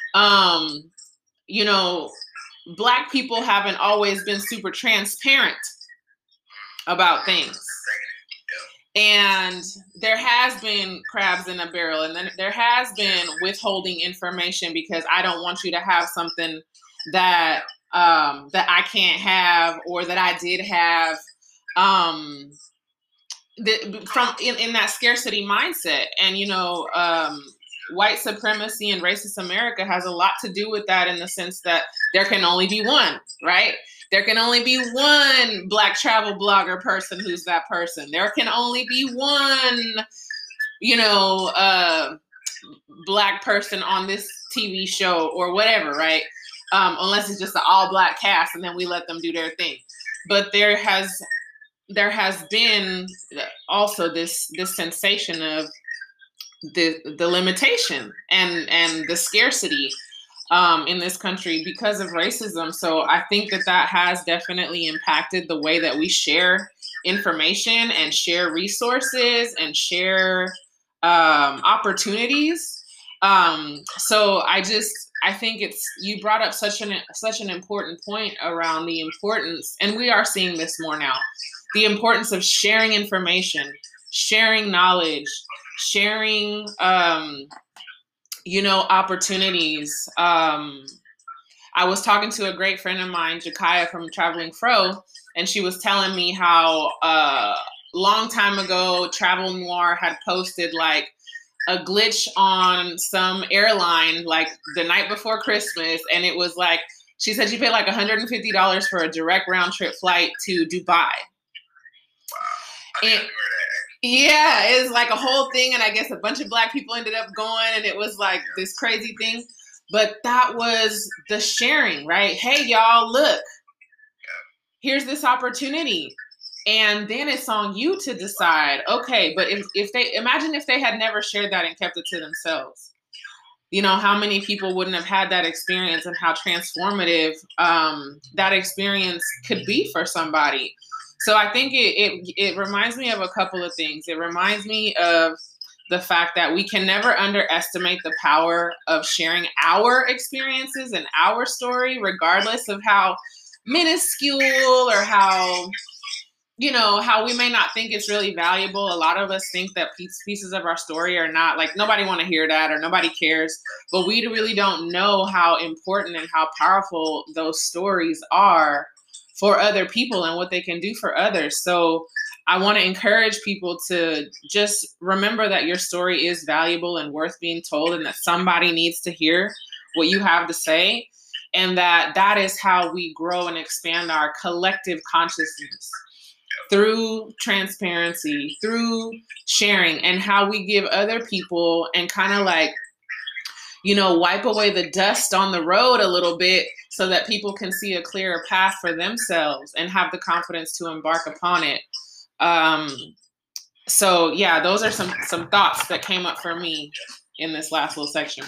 Black people haven't always been super transparent about things. And there has been crabs in a barrel, and then there has been withholding information because I don't want you to have something that that I can't have, or that I did have, from in that scarcity mindset. And white supremacy and racist America has a lot to do with that, in the sense that there can only be one, right? There can only be one Black travel blogger person who's that person. There can only be one, Black person on this TV show or whatever, right? Unless it's just an all Black cast and then we let them do their thing. But there has been also this sensation of the limitation and the scarcity in this country because of racism. So I think that has definitely impacted the way that we share information and share resources and share opportunities. So I think you brought up such an important point around the importance, and we are seeing this more now, the importance of sharing information, sharing knowledge, sharing opportunities. I was talking to a great friend of mine, Jakaya from Traveling Fro, and she was telling me how long time ago Travel Noir had posted like a glitch on some airline like the night before Christmas, and it was like, she said she paid like $150 for a direct round trip flight to Dubai. And yeah, it was like a whole thing, and I guess a bunch of Black people ended up going, and it was like this crazy thing. But that was the sharing, right? Hey, y'all, look, here's this opportunity. And then it's on you to decide, okay, but if they had never shared that and kept it to themselves, how many people wouldn't have had that experience, and how transformative that experience could be for somebody. So I think it reminds me of a couple of things. It reminds me of the fact that we can never underestimate the power of sharing our experiences and our story, regardless of how minuscule or how we may not think it's really valuable. A lot of us think that pieces of our story are not, like, nobody want to hear that or nobody cares, but we really don't know how important and how powerful those stories are for other people and what they can do for others. So I want to encourage people to just remember that your story is valuable and worth being told, and that somebody needs to hear what you have to say, and that is how we grow and expand our collective consciousness, through transparency, through sharing, and how we give other people and kind of like, wipe away the dust on the road a little bit so that people can see a clearer path for themselves and have the confidence to embark upon it. So yeah, those are some thoughts that came up for me in this last little section.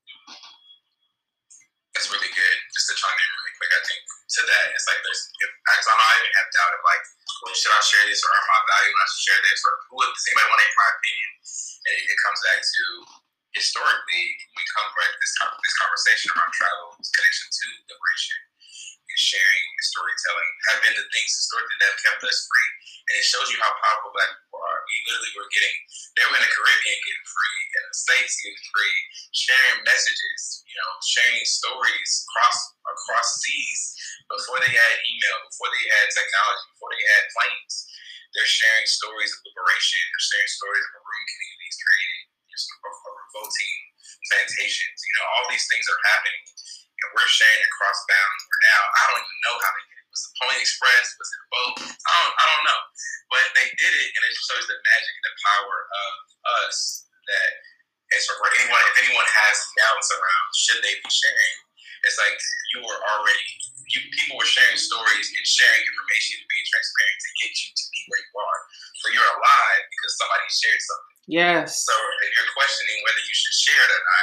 That's really good. Just to chime in really quick, I think to that, it's like I even have doubt of like, well, should I share this, or am I valuable enough to share this, or does anybody want to hear my opinion? And it comes back to historically, we come back to this conversation around travel, connection to liberation and sharing and storytelling have been the things historically that have kept us free. And it shows you how powerful Black people are. We literally were they were in the Caribbean getting free, in the States getting free, sharing messages, sharing stories across seas before they had email, before they had technology, before they had planes. They're sharing stories of liberation. They're sharing stories of maroon communities created, revolting plantations. All these things are happening, and we're sharing across bounds. Where now, I don't even know how they did it. Was it Pony Express? Was it a boat? I don't know. But they did it, and it shows the magic and the power of us. That if anyone has doubts around should they be sharing, it's like people were sharing stories and sharing information and being transparent to get you to be where you are. So you're alive because somebody shared something. Yes. So if you're questioning whether you should share it or not,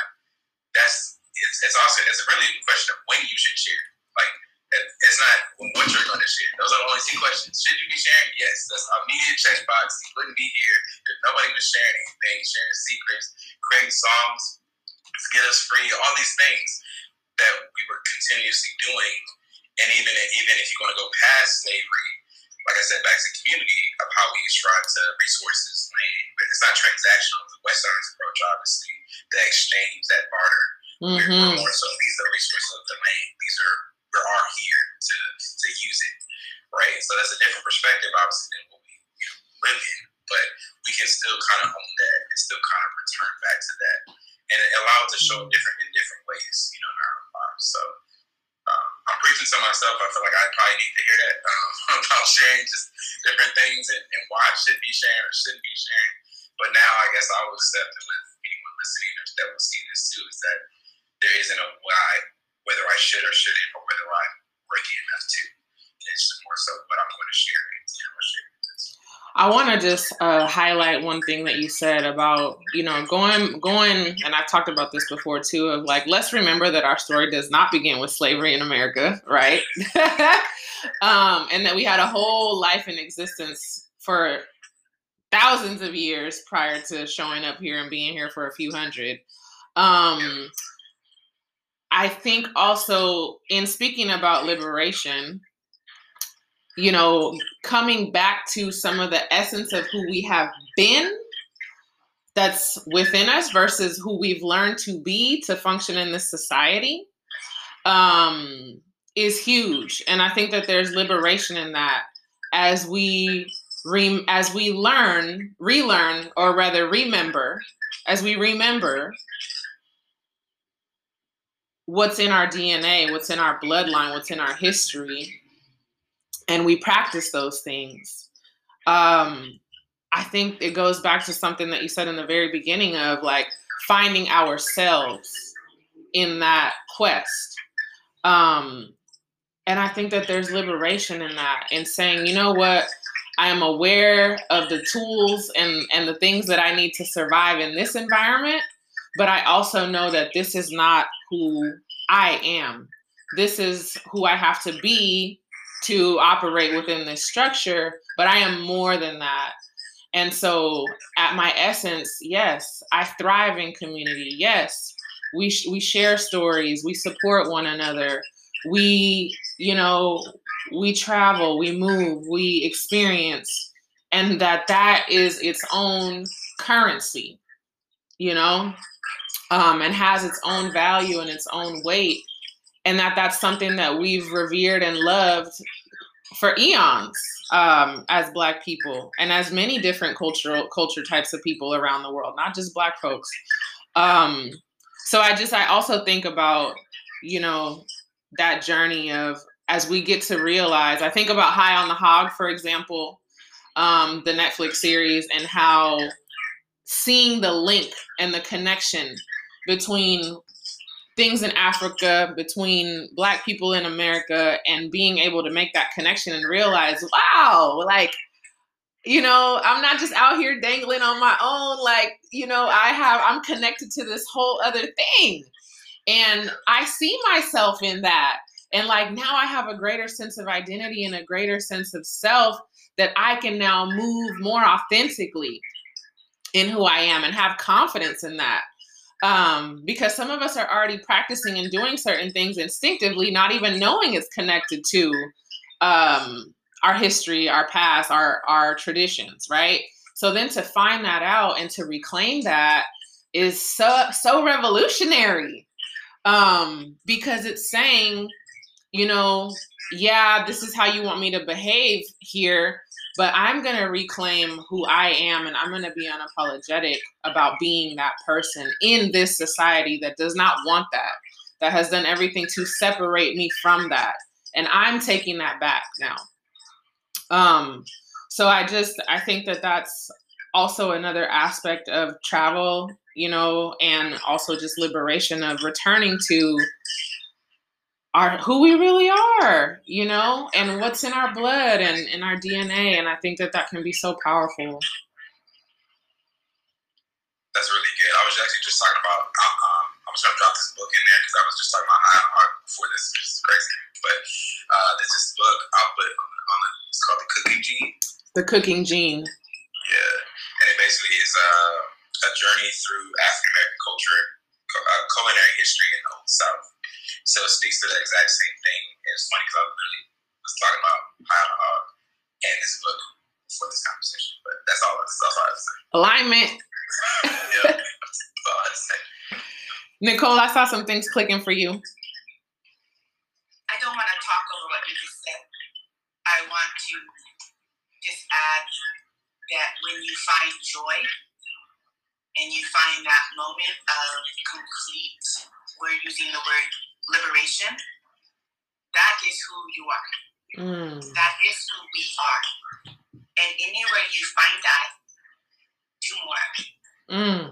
it's really a question of when you should share. Like, it's not what you're going to share. Those are the only two questions. Should you be sharing? Yes. That's an immediate checkbox. You wouldn't be here if nobody was sharing anything, sharing secrets, creating songs to get us free, all these things that we were continuously doing. And even if you're going to go past slavery, like I said, back to community of how we strive to resources, land, but it's not transactional. The Westerners approach, obviously, the exchange, that barter. We're more so, these are the resources of the land. We are here to use it, right? So that's a different perspective, obviously, than what we live in. But we can still kind of own that and still kind of return back to that. And it allows us to show up in different ways, in our lives. So I'm preaching to myself. I feel like I probably need to hear that about sharing just different things and why I should be sharing or shouldn't be sharing. But now I guess I will accept it with anyone listening that will see this too, is that there isn't a why, whether I should or shouldn't, or whether I'm worthy enough to. It's more so, but I'm going to share it. I want to just highlight one thing that you said about, going, and I've talked about this before too, of like, let's remember that our story does not begin with slavery in America, right? And that we had a whole life in existence for thousands of years prior to showing up here and being here for a few hundred. I think also in speaking about liberation, coming back to some of the essence of who we have been that's within us versus who we've learned to be to function in this society is huge. And I think that there's liberation in that as we relearn, or rather remember, as we remember what's in our DNA, what's in our bloodline, what's in our history, and we practice those things. I think it goes back to something that you said in the very beginning of like finding ourselves in that quest. And I think that there's liberation in that, in saying, you know what, I am aware of the tools and the things that I need to survive in this environment, but I also know that this is not who I am. This is who I have to be to operate within this structure, but I am more than that. And so at my essence, yes, I thrive in community. Yes, we share stories, we support one another. We travel, we move, we experience, and that is its own currency, and has its own value and its own weight. And that's something that we've revered and loved for eons as Black people and as many different culture types of people around the world, not just Black folks. So I also think about, that journey of, as we get to realize, I think about High on the Hog, for example, the Netflix series, and how seeing the link and the connection between things in Africa, between Black people in America, and being able to make that connection and realize, wow, like, I'm not just out here dangling on my own. Like, I'm connected to this whole other thing. And I see myself in that. And like, now I have a greater sense of identity and a greater sense of self that I can now move more authentically in who I am and have confidence in that. Because some of us are already practicing and doing certain things instinctively, not even knowing it's connected to our history, our past, our traditions, right? So then to find that out and to reclaim that is so revolutionary, because it's saying, you know, yeah, this is how you want me to behave here, but I'm going to reclaim who I am, and I'm going to be unapologetic about being that person in this society that does not want that has done everything to separate me from that. And I'm taking that back now. So I think that that's also another aspect of travel, you know, and also just liberation of returning to who we really are, you know, and what's in our blood and in our DNA. And I think that can be so powerful. That's really good. I was actually just talking about, I'm just going to drop this book in there because I was just talking about Ironheart before this, which is crazy. But there's this book I'll put on it's called The Cooking Gene. The Cooking Gene. Yeah. And it basically is a journey through African American culture, culinary history in the Old South. So it speaks to the exact same thing. And it's funny because I literally was talking about and this book for this conversation. But that's all I have to say. Alignment. Yeah. That's all I have to say. Nicole, I saw some things clicking for you. I don't want to talk over what you just said. I want to just add that when you find joy and you find that moment of complete, we're using the word liberation, that is who you are. That is who we are. And anywhere you find that, do more.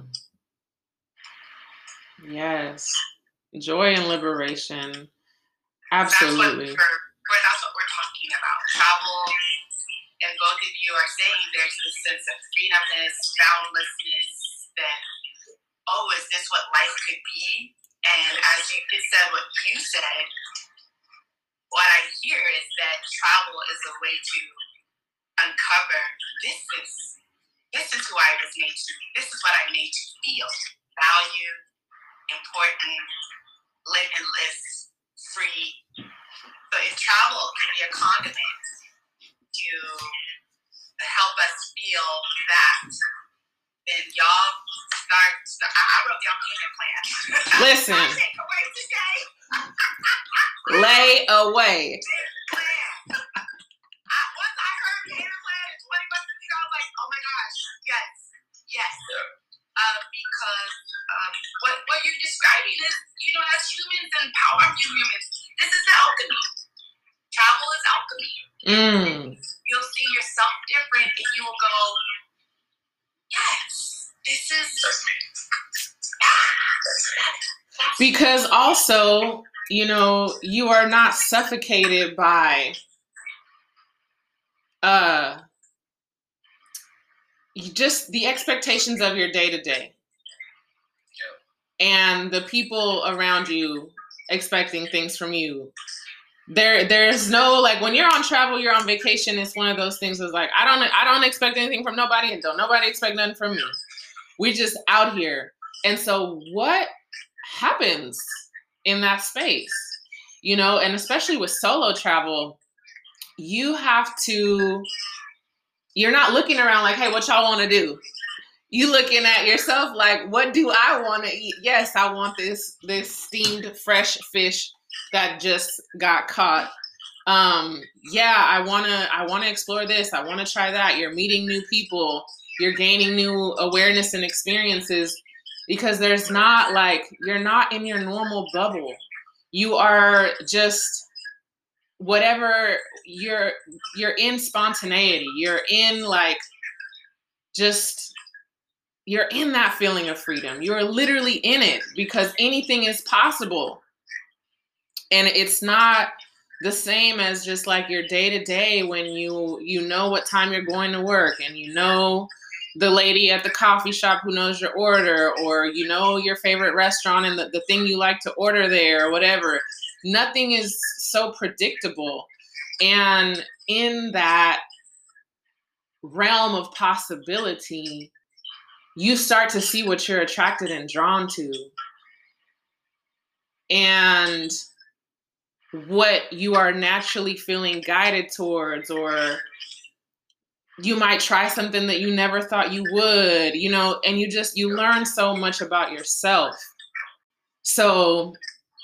Yes. Joy and liberation. Absolutely. That's what we're talking about. Travel, and both of you are saying there's this sense of freedomness, boundlessness, that, oh, is this what life could be? And as you just said what you said, what I hear is that travel is a way to uncover, this is who I was made to be. This is what I'm made to feel. Value, important, limitless, free. So if travel can be a condiment to help us feel that, then y'all start. I wrote down payment plan. Listen. Take away today. Lay away. Plan. Once I heard payment plan and $20 a week, I was like, oh my gosh, yes. Because what you're describing is, you know, as humans and powerful humans, this is the alchemy. Travel is alchemy. You'll see yourself different, and you will go, yes, this is. That's me. Because also, you know, you are not suffocated by just the expectations of your day to day and the people around you expecting things from you. There's no, like, when you're on travel, you're on vacation, it's one of those things that's like, I don't expect anything from nobody, and don't nobody expect nothing from me. We just out here. And so what happens in that space, you know, and especially with solo travel, you're not looking around like, hey, what y'all want to do? You looking at yourself like, what do I want to eat? Yes, I want this steamed fresh fish that just got caught. Yeah, I want to explore this. I want to try that. You're meeting new people. You're gaining new awareness and experiences, because there's not, like, you're not in your normal bubble. You are just whatever, you're in spontaneity. You're in, like, just, you're in that feeling of freedom. You're literally in it, because anything is possible. And it's not the same as just like your day to day when you know what time you're going to work, and you know the lady at the coffee shop who knows your order, or you know your favorite restaurant and the thing you like to order there, or whatever. Nothing is so predictable. And in that realm of possibility, you start to see what you're attracted and drawn to, and what you are naturally feeling guided towards, or you might try something that you never thought you would, and you learn so much about yourself. So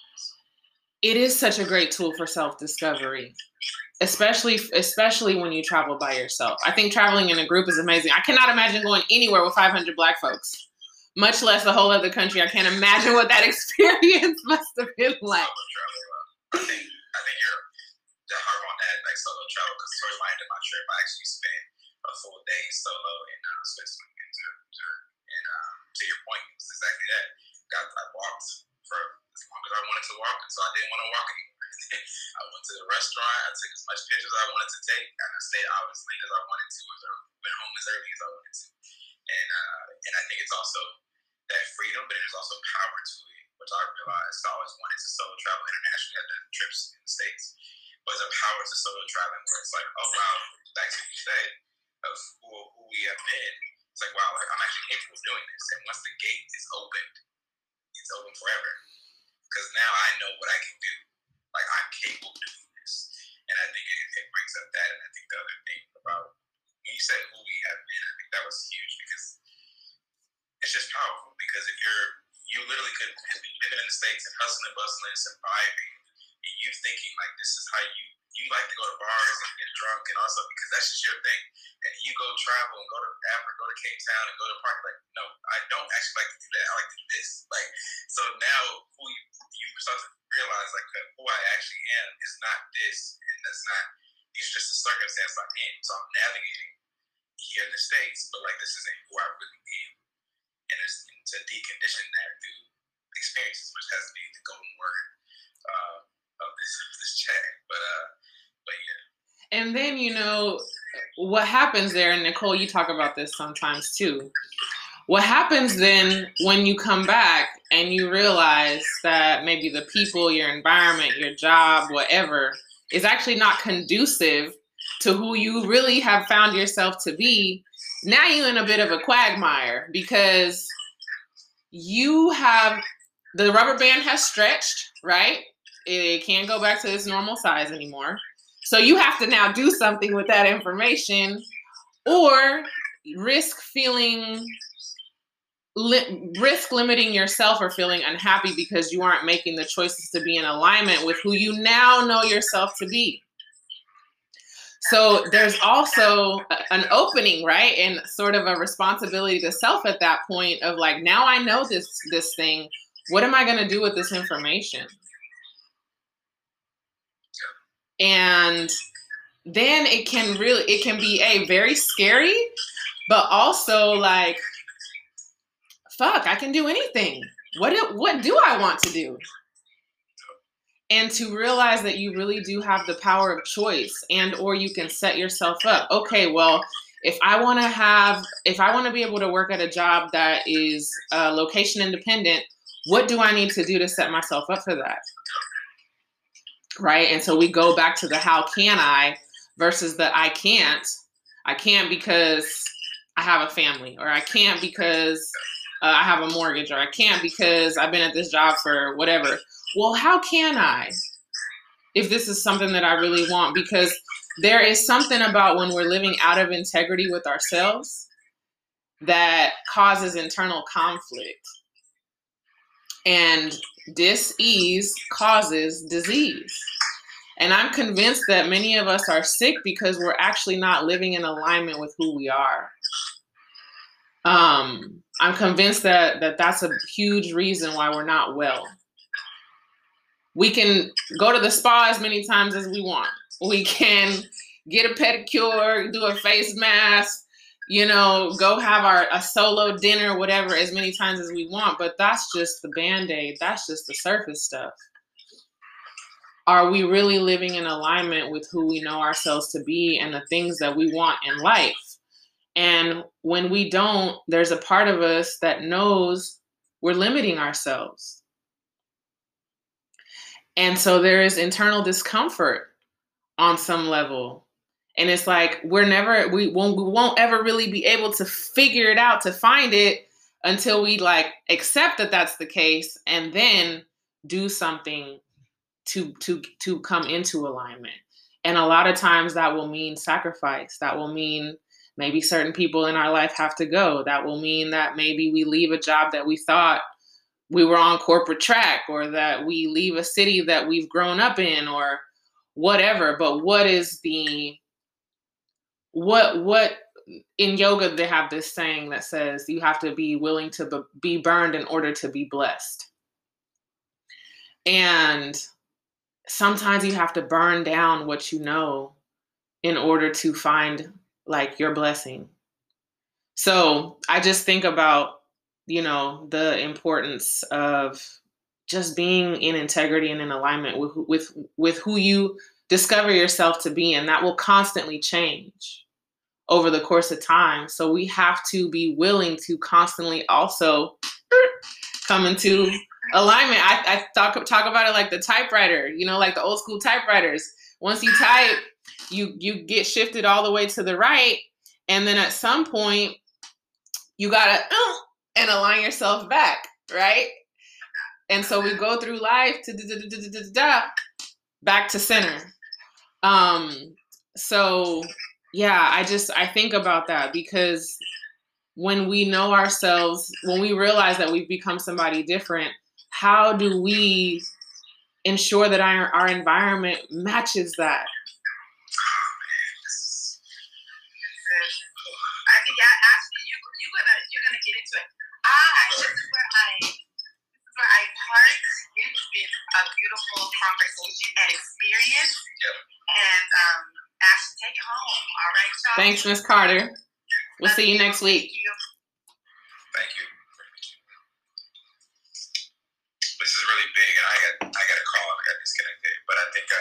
it is such a great tool for self-discovery, especially when you travel by yourself. I think traveling in a group is amazing. I cannot imagine going anywhere with 500 Black folks, much less a whole other country. I can't imagine what that experience must have been like. I think you're hard on that, like solo travel, because towards the end of my trip, I actually spent a full day solo in Switzerland. And to your point, it was exactly that. I walked for as long as I wanted to walk until I didn't want to walk anymore. I went to the restaurant, I took as much pictures as I wanted to take, and I stayed out as late as I wanted to, or went home as early as I wanted to. And I think it's also that freedom, but there's also power to it, which I realized I always wanted to solo travel internationally. I've done trips in the States. But there's a power to solo traveling where it's like, oh wow, back to what you said, of who we have been. It's like, wow, like I'm actually capable of doing this. And once the gate is opened, it's open forever. Because now I know what I can do. Like I'm capable of doing this. And I think it brings up that. And I think the other thing about when you said who we have been, I think that was huge, because it's just powerful. Because if you literally could be living in the States and hustling, bustling, surviving, and you thinking like this is how you like to go to bars and get drunk and also because that's just your thing, and you go travel and go to Africa, go to Cape Town and go to a party, like no, I don't actually like to do that. I like to do this. Like so now who you start to realize like that who I actually am is not this, and that's not. These are just the circumstance I'm in. So I'm navigating here in the States, but like this isn't who I really am, and it's to decondition that through experiences, which has to be the golden word of this chat. But yeah. And then what happens there, and Nicole, you talk about this sometimes too. What happens then when you come back and you realize that maybe the people, your environment, your job, whatever, is actually not conducive to who you really have found yourself to be? Now you're in a bit of a quagmire, because the rubber band has stretched, right? It can't go back to its normal size anymore. So you have to now do something with that information, or risk limiting yourself or feeling unhappy because you aren't making the choices to be in alignment with who you now know yourself to be. So there's also an opening, right? And sort of a responsibility to self at that point of like, now I know this thing. What am I going to do with this information? And then it can be very scary, but also like, fuck, I can do anything. What do I want to do? And to realize that you really do have the power of choice, and or you can set yourself up. Okay, well, if I want to be able to work at a job that is location independent, what do I need to do to set myself up for that? Right? And so we go back to the how can I versus the I can't. I can't because I have a family, or I can't because I have a mortgage, or I can't because I've been at this job for whatever. Well, how can I, if this is something that I really want? Because there is something about when we're living out of integrity with ourselves that causes internal conflict. And dis-ease causes disease. And I'm convinced that many of us are sick because we're actually not living in alignment with who we are. I'm convinced that that's a huge reason why we're not well. We can go to the spa as many times as we want. We can get a pedicure, do a face mask, go have a solo dinner, whatever, as many times as we want. But that's just the Band-Aid. That's just the surface stuff. Are we really living in alignment with who we know ourselves to be and the things that we want in life? And when we don't, there's a part of us that knows we're limiting ourselves. And so there is internal discomfort on some level. And it's like, we won't ever really be able to figure it out, to find it, until we like accept that that's the case, and then do something to come into alignment. And a lot of times that will mean sacrifice. That will mean maybe certain people in our life have to go. That will mean that maybe we leave a job that we thought we were on corporate track, or that we leave a city that we've grown up in, or whatever. But what is what in yoga, they have this saying that says you have to be willing to be burned in order to be blessed. And sometimes you have to burn down what you know in order to find like your blessing. So I just think about, the importance of just being in integrity and in alignment with who you discover yourself to be, and that will constantly change over the course of time. So we have to be willing to constantly also come into alignment. I talk about it like the typewriter, like the old school typewriters. Once you type, you get shifted all the way to the right, and then at some point you gotta and align yourself back, right? And so we go through life back to center. So yeah, I think about that, because when we know ourselves, when we realize that we've become somebody different, how do we ensure that our environment matches that? I think actually you're gonna get into it. This is where I park. It's been a beautiful conversation and experience. And Ashley, take it home. All right, y'all. Thanks, Miss Carter. We'll see you next week. Thank you. This is really big, and I got a call and I got disconnected. But I think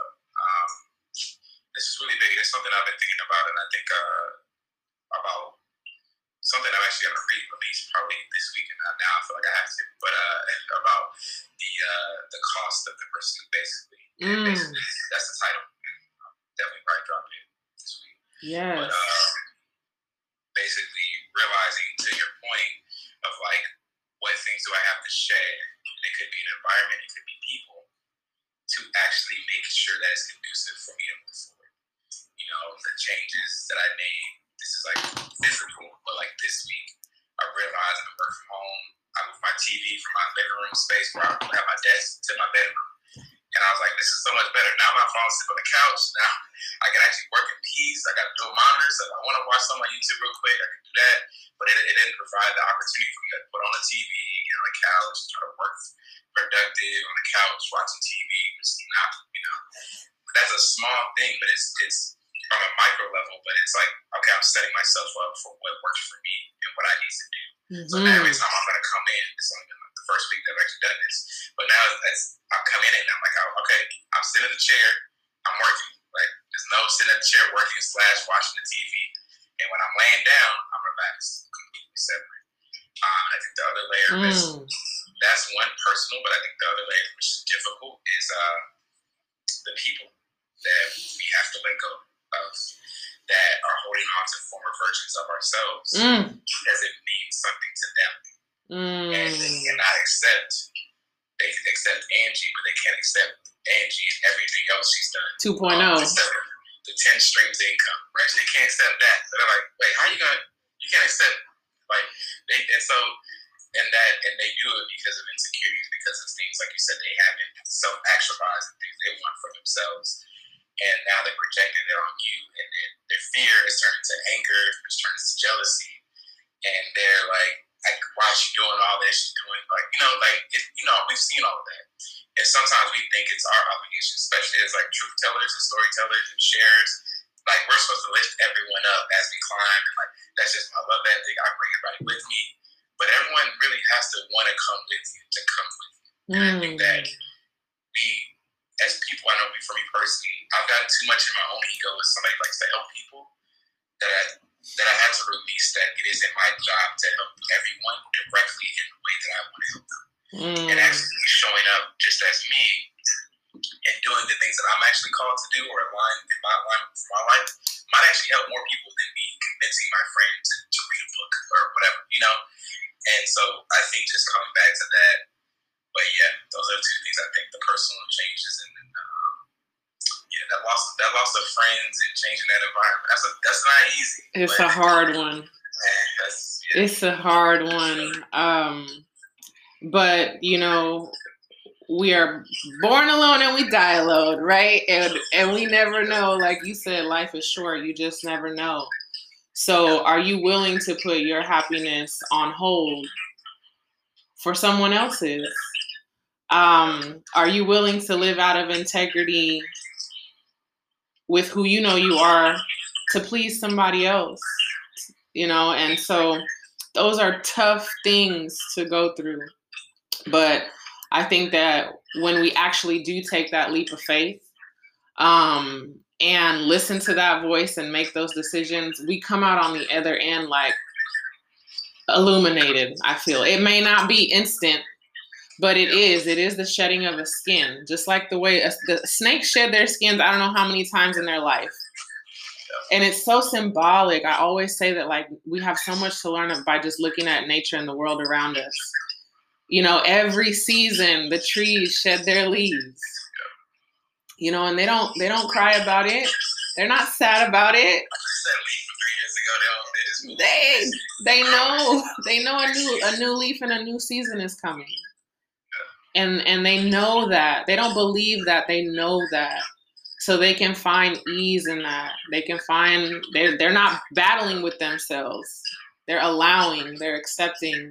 this is really big. It's something I've been thinking about, and I think about something I'm actually going to read release probably this week, and now I feel like I have to. But about the cost of the pursuit, basically. Basically, that's the title. Definitely probably drop it this week. Yes. But basically realizing, to your point, of like, what things do I have to shed? And it could be an environment, it could be people, to actually make sure that it's conducive for me to move forward. The changes that I made, this is like physical, but like this week, I realized I work from home. I moved my TV from my living room space where I have my desk to my bedroom. And I was like, this is so much better. Now I'm not falling asleep on the couch. Now I can actually work in peace. I got dual monitors. So if I want to watch something on YouTube real quick, I can do that. But it didn't provide the opportunity for me to put on the TV, get on the couch, try to work productive on the couch, watching TV. It's not, that's a small thing, but it's from a micro level. But it's like, okay, I'm setting myself up for what works for me and what I need to do. So now every time I'm going to come in, it's only been like the first week that I've actually done this. But now I come in and I'm like, okay, I'm sitting in the chair, I'm working. Like, there's no sitting in the chair working / watching the TV. And when I'm laying down, I'm relaxed, completely separate. I think the other layer is, that's one personal, but I think the other layer, which is difficult, is the people that we have to let go of, that are holding on to former versions of ourselves because it means something to them. And they cannot accept, they can accept Angie, but they can't accept Angie and everything else she's done. 2.0. The 10 streams of income, right? They can't accept that. So they're like, wait, how you can't accept, like, they do it because of insecurities, because of things, like you said, they haven't self-actualized the things they want for themselves. And now they're projecting it on you, and then their fear is turning to anger, it's turning to jealousy, and they're like, why is she doing all this? She's doing, we've seen all of that. And sometimes we think it's our obligation, especially as like truth tellers and storytellers and sharers. Like, we're supposed to lift everyone up as we climb, and like, that's just my love ethic. I bring everybody with me, but everyone really has to want to come with you to come with you. And I think that we, as people, I know for me personally, I've gotten too much in my own ego as somebody who likes to help people, that I had to release that it isn't my job to help everyone directly in the way that I want to help them. And actually showing up just as me and doing the things that I'm actually called to do or aligned in my life for my life, might actually help more people than me convincing my friend to read a book or whatever, you know. And so I think just coming back to that, but yeah, those are two things. I think the personal changes and yeah, that loss of friends and changing that environment. That's not easy. It's a hard one. Yeah. It's a hard one. But you know, we are born alone and we die alone, right? And we never know. Like you said, life is short. You just never know. So are you willing to put your happiness on hold for someone else's? Are you willing to live out of integrity with who you know you are to please somebody else? You know, and so those are tough things to go through. But I think that when we actually do take that leap of faith, and listen to that voice and make those decisions, we come out on the other end like illuminated. I feel it may not be instant, but it is the shedding of a skin, just like the way the snakes shed their skins. I don't know how many times in their life. And it's so symbolic. I always say that, like, we have so much to learn by just looking at nature and the world around us. You know, every season the trees shed their leaves. You know, and they don't cry about it. They're not sad about it. They know a new leaf and a new season is coming. And they know that. They don't believe that, they know that. So they can find ease in that. They can find they're not battling with themselves. They're allowing, they're accepting.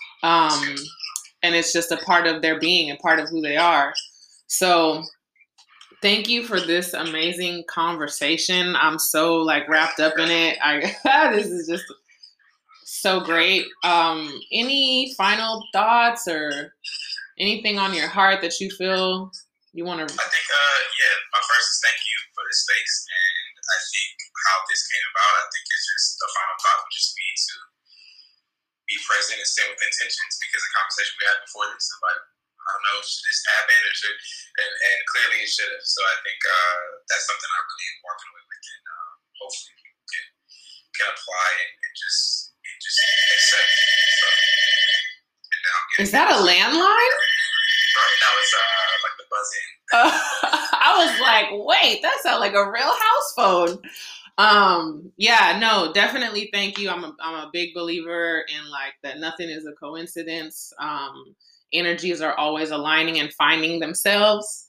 And it's just a part of their being, a part of who they are. So thank you for this amazing conversation. I'm so like wrapped up in it. This is just so great. Any final thoughts or anything on your heart that you feel you want to? I think, my first is thank you for this space, and I think how this came about, I think it's just the final thought would just be to be present and stay with intentions, because the conversation we had before this is like, I don't know, should this happen or should, and clearly it should have. So I think that's something I really am walking away with, and hopefully people can apply and just accept. So, and now is that a landline? Right now it's like the buzzing. I was like, wait, that sounds like a real house phone. Yeah, no, definitely thank you. I'm a big believer in like that nothing is a coincidence. Energies are always aligning and finding themselves.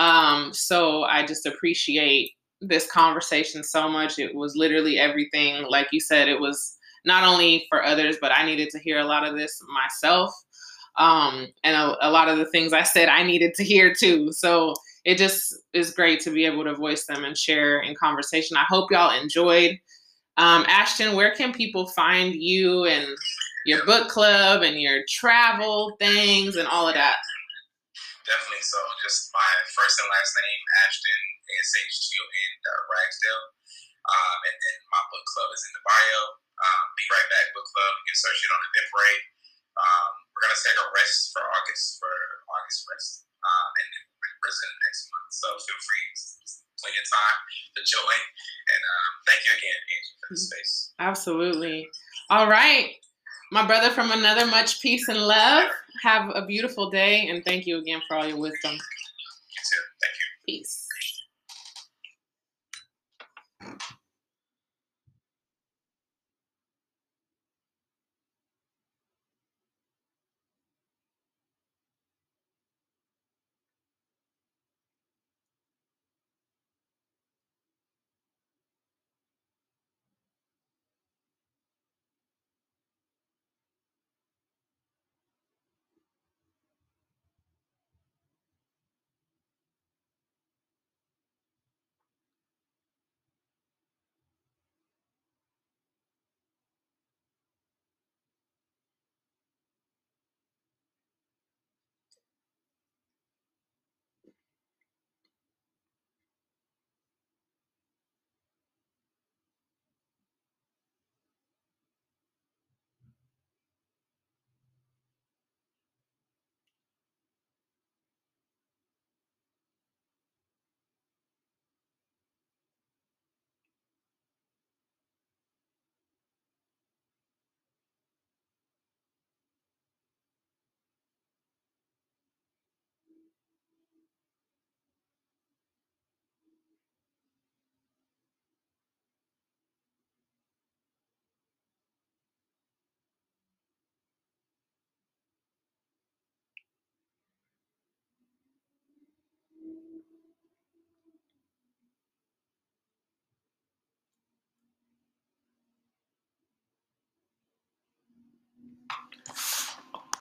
So I just appreciate this conversation so much. It was literally everything. Like you said, it was not only for others, but I needed to hear a lot of this myself. And a lot of the things I said I needed to hear too. So it just is great to be able to voice them and share in conversation. I hope y'all enjoyed. Ashton, where can people find you and your book club and your travel things and all of that? Definitely. So just my first and last name, Ashton, ASHTON, Ragsdale. And then my book club is in the bio. Be Right Back Book Club. You can search it on Eventbrite. We're going to take a rest for August rest. And then we're presenting next month. So feel free, plenty of time to join. And thank you again, Angie, for the space. Absolutely. All right. My brother from another, much peace and love. Have a beautiful day. And thank you again for all your wisdom. You too. Thank you. Peace.